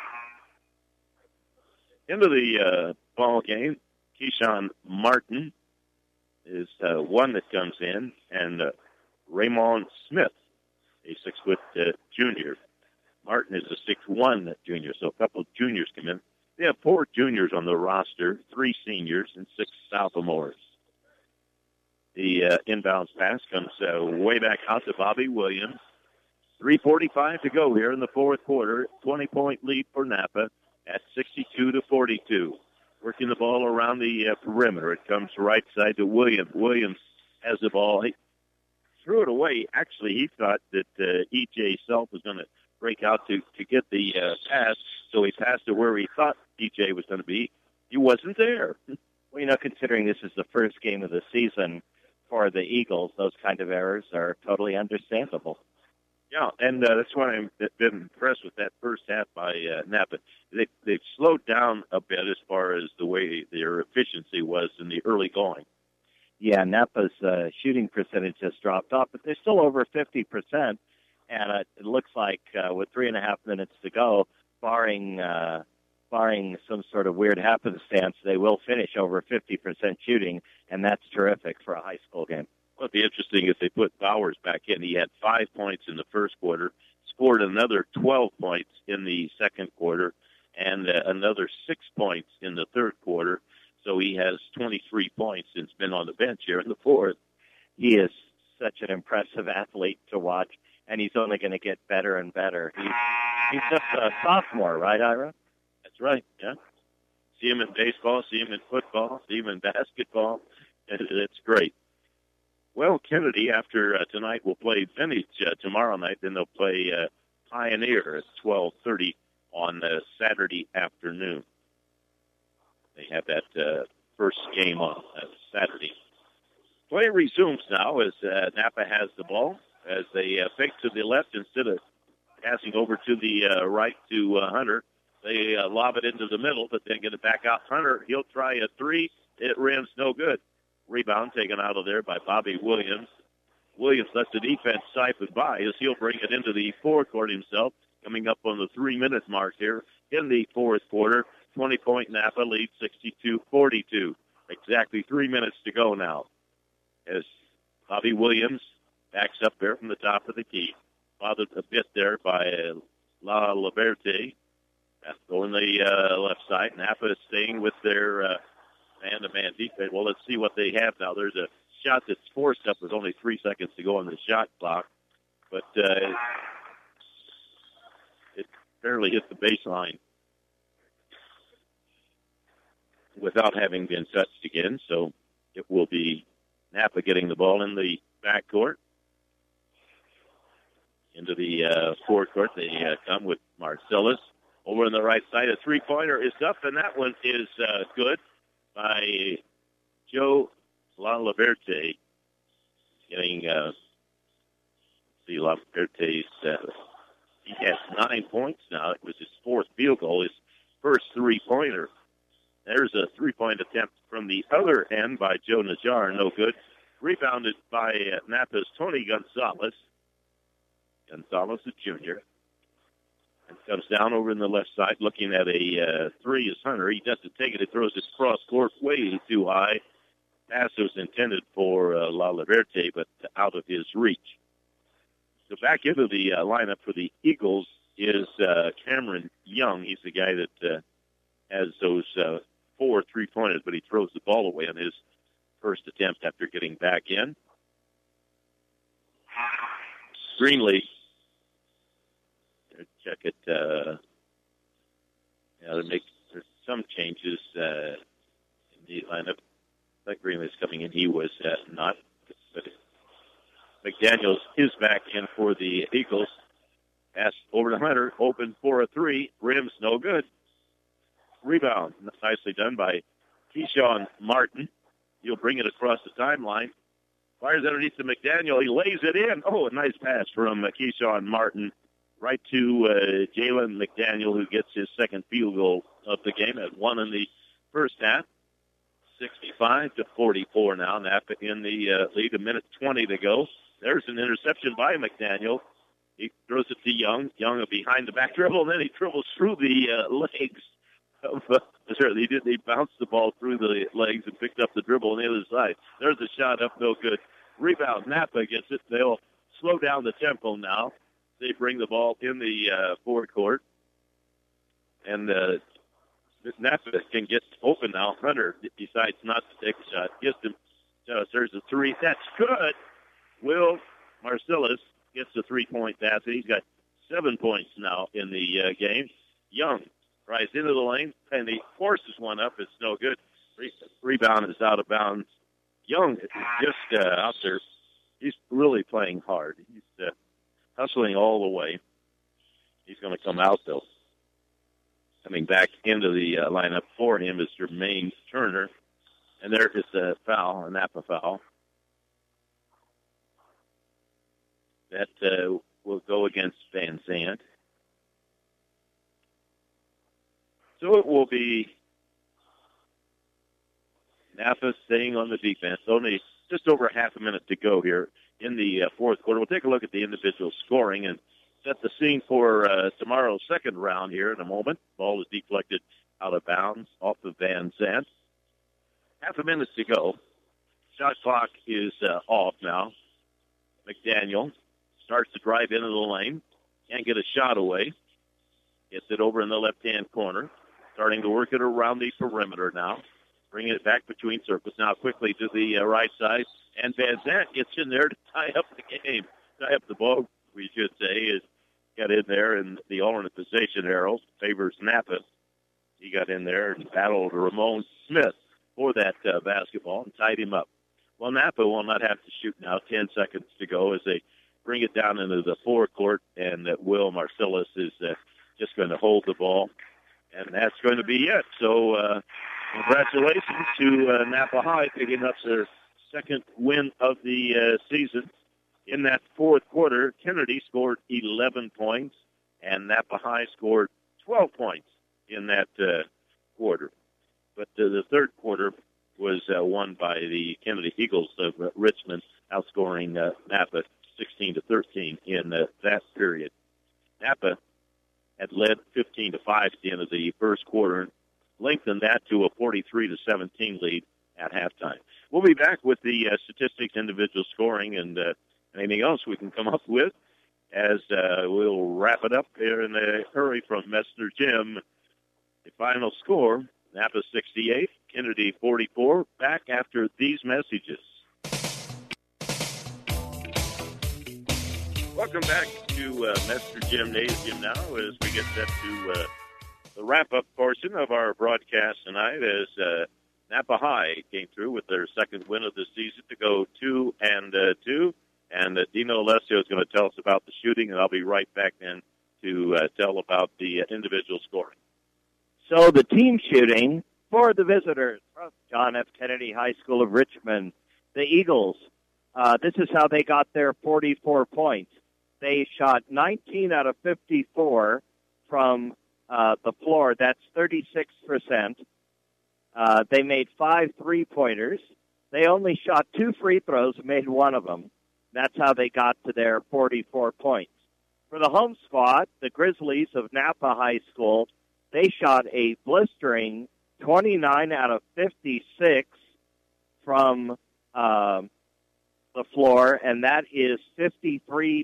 Into the ball game, Keyshawn Martin is one that comes in, and Raymond Smith, a 6-foot junior. Martin is a 6'1" junior, so a couple of juniors come in. They have 4 juniors on the roster, 3 seniors, and 6 sophomores. The inbounds pass comes way back out to Bobby Williams. 3:45 to go here in the fourth quarter. 20-point lead for Napa at 62-42. Working the ball around the perimeter. It comes right side to Williams. Williams has the ball. He threw it away. Actually, he thought that E.J. Self was going to break out to get the pass, so he passed to where he thought E.J. was going to be. He wasn't there. Well, considering this is the first game of the season for the Eagles, those kind of errors are totally understandable. Yeah, and that's why I've been impressed with that first half by Napa. They've slowed down a bit as far as the way their efficiency was in the early going. Yeah, Napa's shooting percentage has dropped off, but they're still over 50%. And it looks like with 3.5 minutes to go, barring some sort of weird happenstance, they will finish over 50% shooting, and that's terrific for a high school game. Well, it'd be interesting if they put Bowers back in. He had 5 points in the first quarter, scored another 12 points in the second quarter, and another 6 points in the third quarter. So he has 23 points and has been on the bench here in the fourth. He is such an impressive athlete to watch, and he's only going to get better and better. He's just a sophomore, right, Ira? That's right, yeah. See him in baseball, see him in football, see him in basketball. It's great. Well, Kennedy, after tonight, will play Vintage tomorrow night. Then they'll play Pioneer at 12:30 on Saturday afternoon. They have that first game on Saturday. Play resumes now as Napa has the ball, as they fake to the left instead of passing over to the right to Hunter. They lob it into the middle, but then get it back out. Hunter, he'll try a three. It rims no good. Rebound taken out of there by Bobby Williams. Williams lets the defense siphon by as he'll bring it into the forecourt himself, coming up on the 3-minute mark here in the fourth quarter. 20-point Napa lead, 62-42. Exactly 3 minutes to go now. As Bobby Williams backs up there from the top of the key. Bothered a bit there by La Liberté. That's going the left side. Napa is staying with their man-to-man defense. Well, let's see what they have now. There's a shot that's forced up with only 3 seconds to go on the shot clock. But it barely hit the baseline without having been touched again. So it will be Napa getting the ball in the backcourt. Into the forecourt, they come with Marcellus. Over on the right side, a three-pointer is up, and that one is good by Joe La Liberté. Getting, La Liberté's, he has 9 points now. It was his fourth field goal, his first three-pointer. There's a three-point attempt from the other end by Joe Najjar, no good. Rebounded by Napa's Tony Gonzalez. Gonzalez, a junior. And comes down over in the left side, looking at a three is Hunter. He doesn't take it. He throws it cross court way too high. Pass was intended for La Liberté, but out of his reach. So back into the lineup for the Eagles is Cameron Young. He's the guy that has those 4 3-pointers, but he throws the ball away on his first attempt after getting back in. Greenlee. Check it. There's some changes in the lineup. I think Greenlee's coming in. He was not. But McDaniels is back in for the Eagles. Pass over to Hunter. Open for a three. Rims no good. Rebound. Nicely done by Keyshawn Martin. He'll bring it across the timeline. Fires underneath to McDaniel. He lays it in. Oh, a nice pass from Keyshawn Martin right to Jalen McDaniel, who gets his second field goal of the game at 1 in the first half. 65-44 now. Napa in the lead. 1:20 to go. There's an interception by McDaniel. He throws it to Young. Young behind the back dribble, and then he dribbles through the legs of he bounced the ball through the legs and picked up the dribble on the other side. There's a shot up, no good. Rebound. Napa gets it. They'll slow down the tempo now. They bring the ball in the forecourt. And Napa can get open now. Hunter decides not to take a shot. Gets him. There's a three. That's good. Will Marcellus gets a 3-point basket. He's got 7 points now in the game. Young tries into the lane, and he forces one up. It's no good. Rebound is out of bounds. Young is just out there. He's really playing hard. He's hustling all the way. He's going to come out, though. Coming back into the lineup for him is Jermaine Turner. And there is a foul, a Napa foul. that will go against Van Zandt. So it will be Napa staying on the defense. Only just over half a minute to go here in the fourth quarter. We'll take a look at the individual scoring and set the scene for tomorrow's second round here in a moment. Ball is deflected out of bounds off of Van Zandt. Half a minute to go. Shot clock is off now. McDaniel starts to drive into the lane. Can't get a shot away. Gets it over in the left-hand corner. Starting to work it around the perimeter now. Bringing it back between circles. Now quickly to the right side. And Van Zandt gets in there to tie up the game. Tie up the ball, we should say. Is got in there, and the alternate possession arrow favors Napa. He got in there and battled Ramon Smith for that basketball and tied him up. Well, Napa will not have to shoot now. 10 seconds to go as they bring it down into the forecourt, and Will Marcellus is just going to hold the ball, and that's going to be it. So congratulations to Napa High picking up their second win of the season. In that fourth quarter, Kennedy scored 11 points, and Napa High scored 12 points in that quarter. But the third quarter was won by the Kennedy Eagles of Richmond, outscoring Napa 16-13 in that period. Napa had led 15-5 at the end of the first quarter, lengthened that to a 43-17 lead at halftime. We'll be back with the statistics, individual scoring, and anything else we can come up with as we'll wrap it up here in a hurry from Messner Gym. The final score, Napa 68, Kennedy 44. Back after these messages. Welcome back to Messner Gymnasium now as we get set to the wrap-up portion of our broadcast tonight as Napa High came through with their second win of the season to go 2-2. And Dino Alessio is going to tell us about the shooting, and I'll be right back then to tell about the individual scoring. So the team shooting for the visitors from John F. Kennedy High School of Richmond, the Eagles. This is how they got their 44 points. They shot 19 out of 54 from the floor. That's 36%. They made 5 3-pointers. They only shot 2 free throws and made one of them. That's how they got to their 44 points. For the home squad, the Grizzlies of Napa High School, they shot a blistering 29 out of 56 from the floor, and that is 52%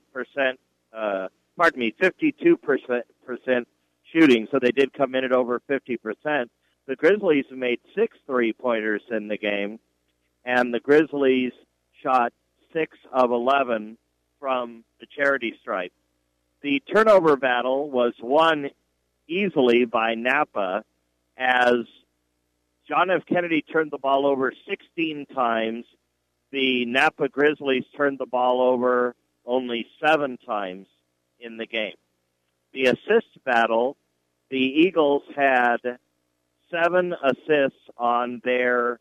shooting, so they did come in at over 50%. The Grizzlies made 6 3-pointers in the game, and the Grizzlies shot 6 of 11 from the charity stripe. The turnover battle was won easily by Napa as John F. Kennedy turned the ball over 16 times. The Napa Grizzlies turned the ball over only 7 times in the game. The assist battle, the Eagles had 7 assists on their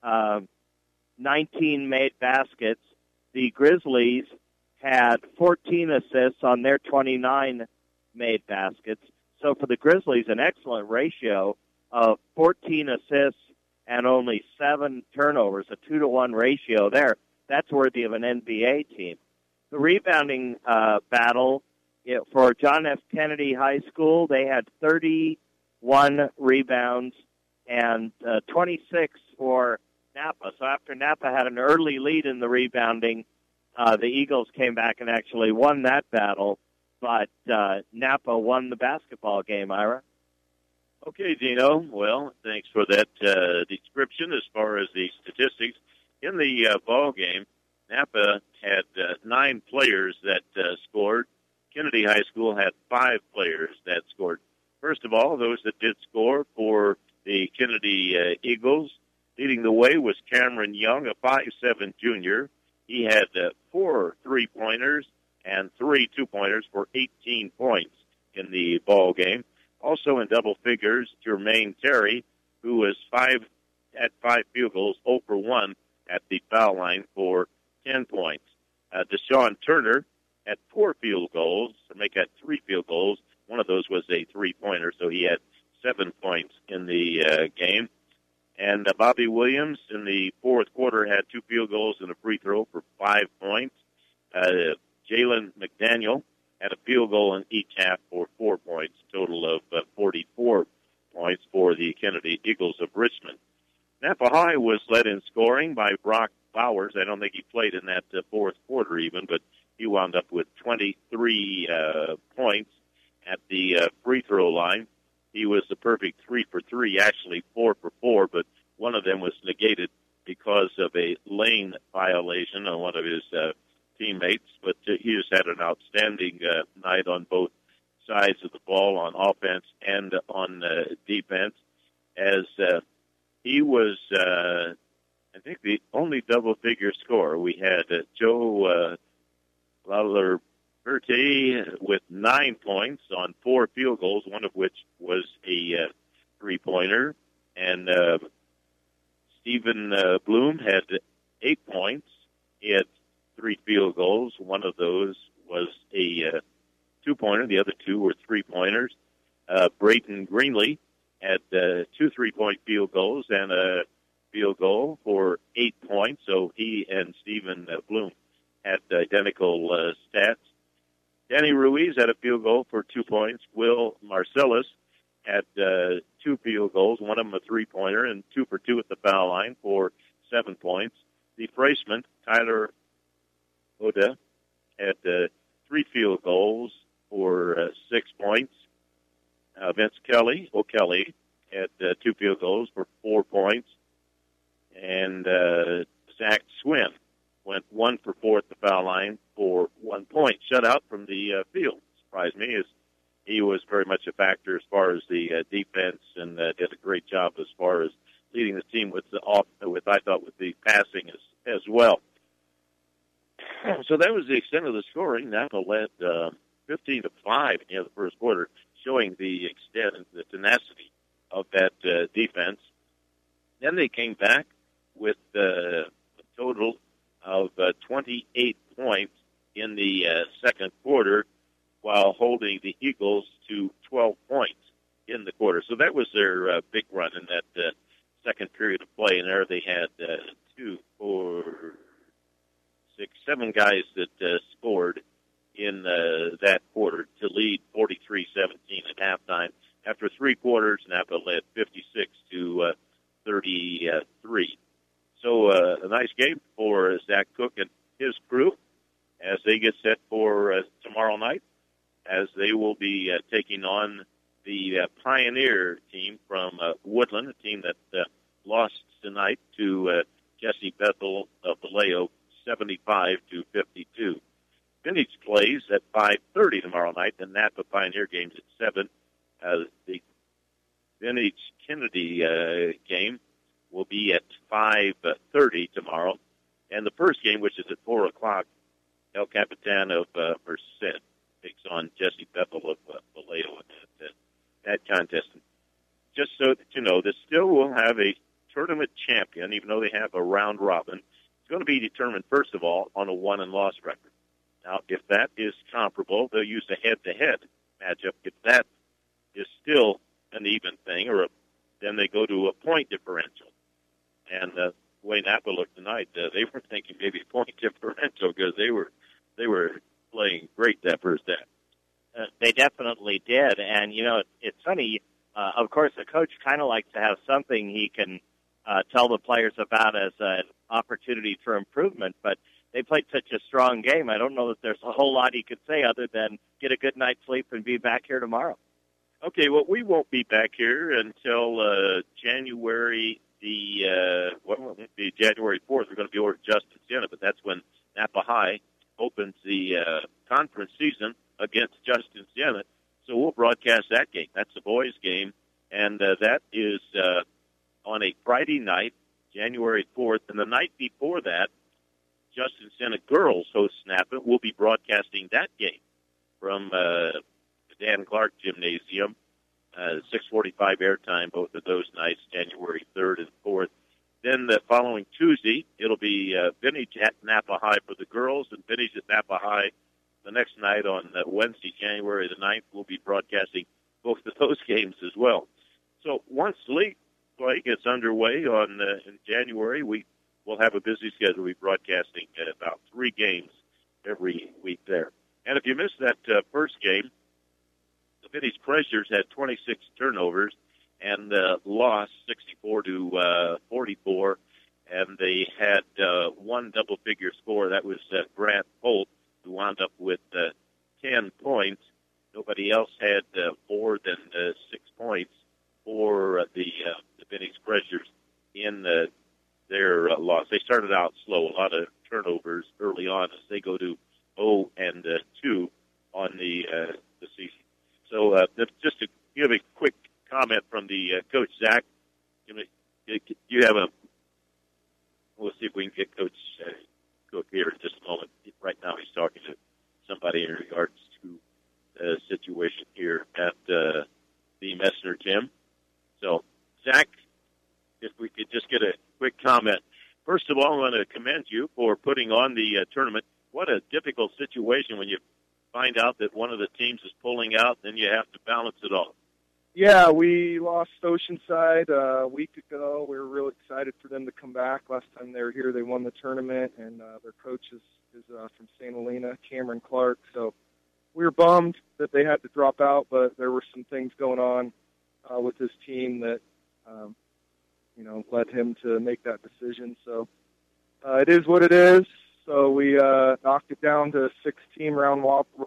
19 made baskets. The Grizzlies had 14 assists on their 29 made baskets. So for the Grizzlies, an excellent ratio of 14 assists and only 7 turnovers, a 2-to-1 ratio there. That's worthy of an NBA team. The rebounding battle for John F. Kennedy High School, they had 31 rebounds and 26 for Napa. So after Napa had an early lead in the rebounding, the Eagles came back and actually won that battle, but Napa won the basketball game, Ira. Okay, Dino. Well, thanks for that description as far as the statistics. In the ball game, Napa had 9 players that scored. Kennedy High School had 5 players that scored. First of all, those that did score for the Kennedy Eagles, leading the way was Cameron Young, a 5'7" junior. He had 4 3-pointers and 3 2-pointers for 18 points in the ball game. Also in double figures, Jermaine Terry, who was 5 field goals, 0 for 1 at the foul line for 10 points. Deshaun Turner had 4 field goals. Make had 3 field goals. One of those was a 3-pointer, so he had 7 points in the game. And Bobby Williams in the fourth quarter had 2 field goals and a free throw for 5 points. Jalen McDaniel had a field goal in each half for 4 points, total of 44 points for the Kennedy Eagles of Richmond. Napa High was led in scoring by Brock Bowers. I don't think he played in that fourth quarter even, but he wound up with 23 points at the free throw line. He was the perfect 3 for 3, actually 4 for 4, but one of them was negated because of a lane violation on one of his teammates. But he just had an outstanding night on both sides of the ball, on offense and on defense, as he was, I think, the only double-figure scorer. We had Joe Lallerberti with 9 points on 4 field goals, one of which was a 3-pointer. And Stephen Bloom had 8 points. He had 3 field goals. One of those was a 2-pointer. The other 2 were 3-pointers. Brayton Greenlee had 2 3-point field goals and a field goal for 8 points. So he and Stephen Bloom had identical stats. Danny Ruiz had a field goal for 2 points. Will Marcellus had 2 field goals, one of them a 3-pointer, and 2 for 2 at the foul line for 7 points. The freshman, Tyler Oda, had 3 field goals for 6 points. Vince O'Kelly, had 2 field goals for 4 points. And Zach Swin went 1 for 4 at the foul line for 1 point. Shut out from the field. Surprised me, as he was very much a factor as far as the defense, and did a great job as far as leading the team with the passing as well. So that was the extent of the scoring. Napa led 15-5 in the first quarter, showing the extent and the tenacity of that defense. Then they came back with a total of 28 points in the second quarter, while holding the Eagles to 12 points in the quarter. So that was their big run in that second period of play. And there they had 2, 4, 6, 7 guys that scored in that quarter to lead 43-17 at halftime. After 3 quarters, Napa led 56-33. So a nice game for Zach Cook and his crew as they get set for tomorrow night, as they will be taking on the Pioneer team from Woodland, a team that lost tonight to Jesse Bethel of Vallejo, 75-52. Vintage plays at 5:30 tomorrow night. The Napa Pioneer game's at 7. The Vintage Kennedy game will be at 5:30 tomorrow. And the first game, which is at 4 o'clock, El Capitan of Merced takes on Jesse Bethel of Vallejo at that contest. Just so that you know, this still will have a tournament champion, even though they have a round robin. It's going to be determined, first of all, on a won-and-loss record. Now, if that is comparable, they'll use a head-to-head matchup. If that is still an even thing, then they go to a point differential. And the way Napa looked tonight, they were thinking maybe point differential, because they were playing great that first half. They definitely did. And, you know, it's funny. Of course, the coach kind of likes to have something he can tell the players about as an opportunity for improvement. But they played such a strong game. I don't know that there's a whole lot he could say other than get a good night's sleep and be back here tomorrow. Okay, well, we won't be back here until January January 4th. We're going to be over at Justin Siena, but that's when Napa High opens the conference season against Justin Siena. So we'll broadcast that game. That's the boys' game, and that is on a Friday night, January 4th. And the night before that, Justin Siena girls host Napa. We'll be broadcasting that game from the Dan Clark Gymnasium. 6:45 airtime, both of those nights, January 3rd and 4th. Then the following Tuesday, it'll be Vintage at Napa High for the girls and Vintage at Napa High the next night on Wednesday, January the 9th, we'll be broadcasting both of those games as well. So once league play gets underway in January, we will have a busy schedule. We'll be broadcasting about 3 games every week there. And if you missed that first game, the Vinny's Treasures had 26 turnovers and lost 64-44. And they had one double-figure score. That was Grant Holt, who wound up with 10 points. Nobody else had more than 6 points for the Vinny's Treasures in their loss. They started out slow, a lot of turnovers early on as they go to 0-2 on the season. So just to give a quick comment from the coach, Zach, you have a. We'll see if we can get Coach Cook here in just a moment. Right now he's talking to somebody in regards to the situation here at the Messner Gym. So, Zach, if we could just get a quick comment. First of all, I want to commend you for putting on the tournament. What a difficult situation when you find out that one of the teams is pulling out, then you have to balance it all. Yeah, we lost Oceanside a week ago. We were really excited for them to come back. Last time they were here, they won the tournament, and their coach is from St. Helena, Cameron Clark. So we were bummed that they had to drop out, but there were some things going on with his team that, led him to make that decision. So it is what it is. So we knocked it down to a 6-team round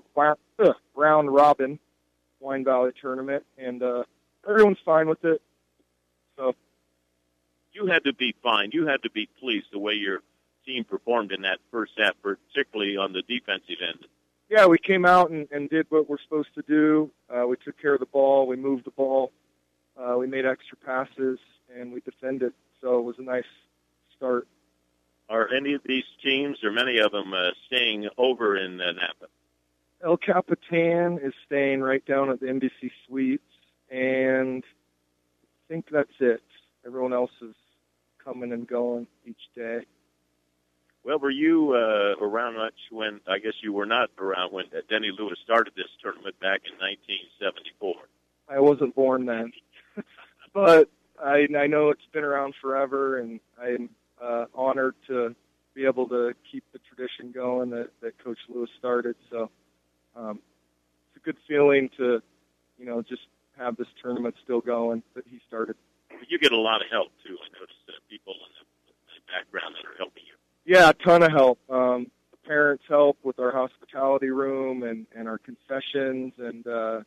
robin Wine Valley tournament, and everyone's fine with it. So you had to be fine. You had to be pleased the way your team performed in that first half, particularly on the defensive end. Yeah, we came out and did what we're supposed to do. We took care of the ball. We moved the ball. We made extra passes, and we defended. So it was a nice start. Are any of these teams, or many of them, staying over in Napa? El Capitan is staying right down at the Embassy Suites, and I think that's it. Everyone else is coming and going each day. Well, were you around much when, I guess you were not around when Denny Lewis started this tournament back in 1974? I wasn't born then. But I know it's been around forever, and I'm honored to be able to keep the tradition going that Coach Lewis started. So it's a good feeling to, just have this tournament still going that he started. You get a lot of help, too. I noticed people in the background that are helping you. Yeah, a ton of help. The parents help with our hospitality room and our concessions, and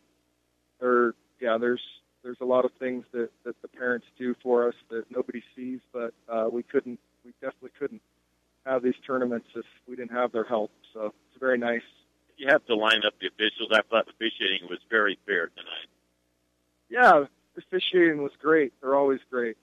there's a lot of things that the parents do for us that nobody sees, but we definitely couldn't have these tournaments if we didn't have their help. So it's very nice. You have to line up the officials. I thought the officiating was very fair tonight. Yeah, the officiating was great. They're always great.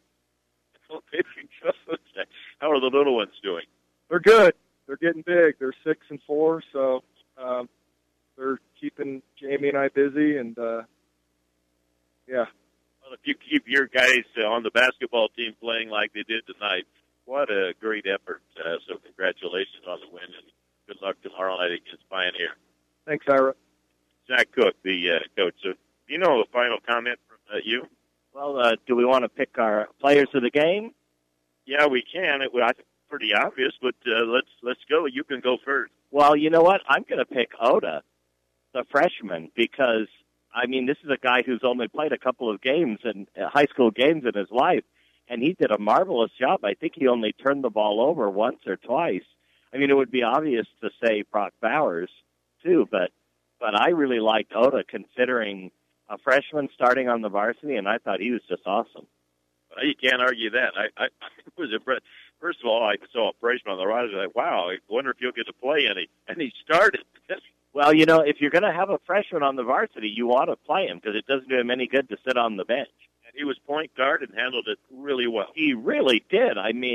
How are the little ones doing? They're good. They're getting big. They're 6 and 4, so they're keeping Jamie and I busy, and yeah. Well, if you keep your guys on the basketball team playing like they did tonight, what a great effort. So congratulations on the win, and good luck tomorrow night against Pioneer. Thanks, Ira. Zach Cook, the coach. So, a final comment from you? Well, do we want to pick our players of the game? Yeah, we can. I think it's pretty obvious, but let's go. You can go first. Well, you know what? I'm going to pick Oda, the freshman, because, this is a guy who's only played a couple of games, and high school games in his life, and he did a marvelous job. I think he only turned the ball over once or twice. It would be obvious to say Brock Bowers, too, but I really liked Oda, considering a freshman starting on the varsity, and I thought he was just awesome. Well, you can't argue that. I was impressed. First of all, I saw a freshman on the rise. I was like, wow, I wonder if he'll get to play any. And he started. Well, if you're going to have a freshman on the varsity, you want to play him because it doesn't do him any good to sit on the bench. And he was point guard and handled it really well. He really did.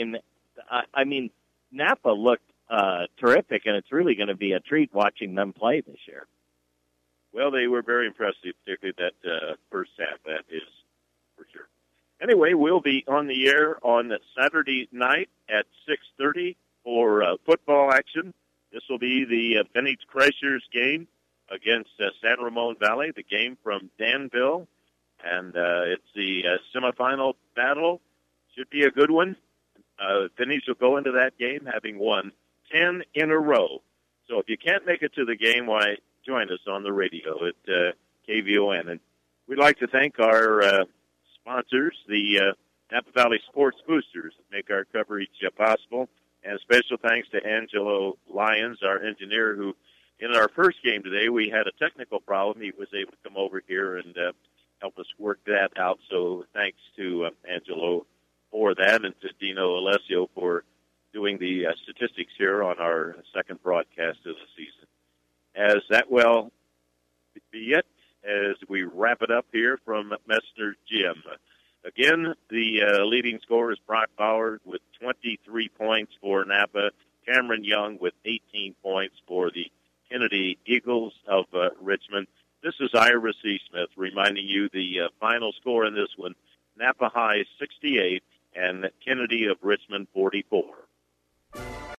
Napa looked terrific, and it's really going to be a treat watching them play this year. Well, they were very impressive, particularly that first half, that is for sure. Anyway, we'll be on the air on Saturday night at 6:30 for football action. This will will be the Phoenix Crushers game against San Ramon Valley, the game from Danville. And it's the semifinal battle. Should be a good one. Phoenix will go into that game having won 10 in a row. So if you can't make it to the game, why join us on the radio at KVON. And we'd like to thank our sponsors, the Napa Valley Sports Boosters, that make our coverage possible. And special thanks to Angelo Lyons, our engineer, who in our first game today, we had a technical problem. He was able to come over here and help us work that out. So thanks to Angelo for that, and to Dino Alessio for doing the statistics here on our second broadcast of the season. As that will be it, as we wrap it up here from Messner Gym. Again, the leading scorer is Brock Bauer with 23 points for Napa. Cameron Young with 18 points for the Kennedy Eagles of Richmond. This is Ira C. Smith reminding you the final score in this one, Napa High 68 and Kennedy of Richmond 44.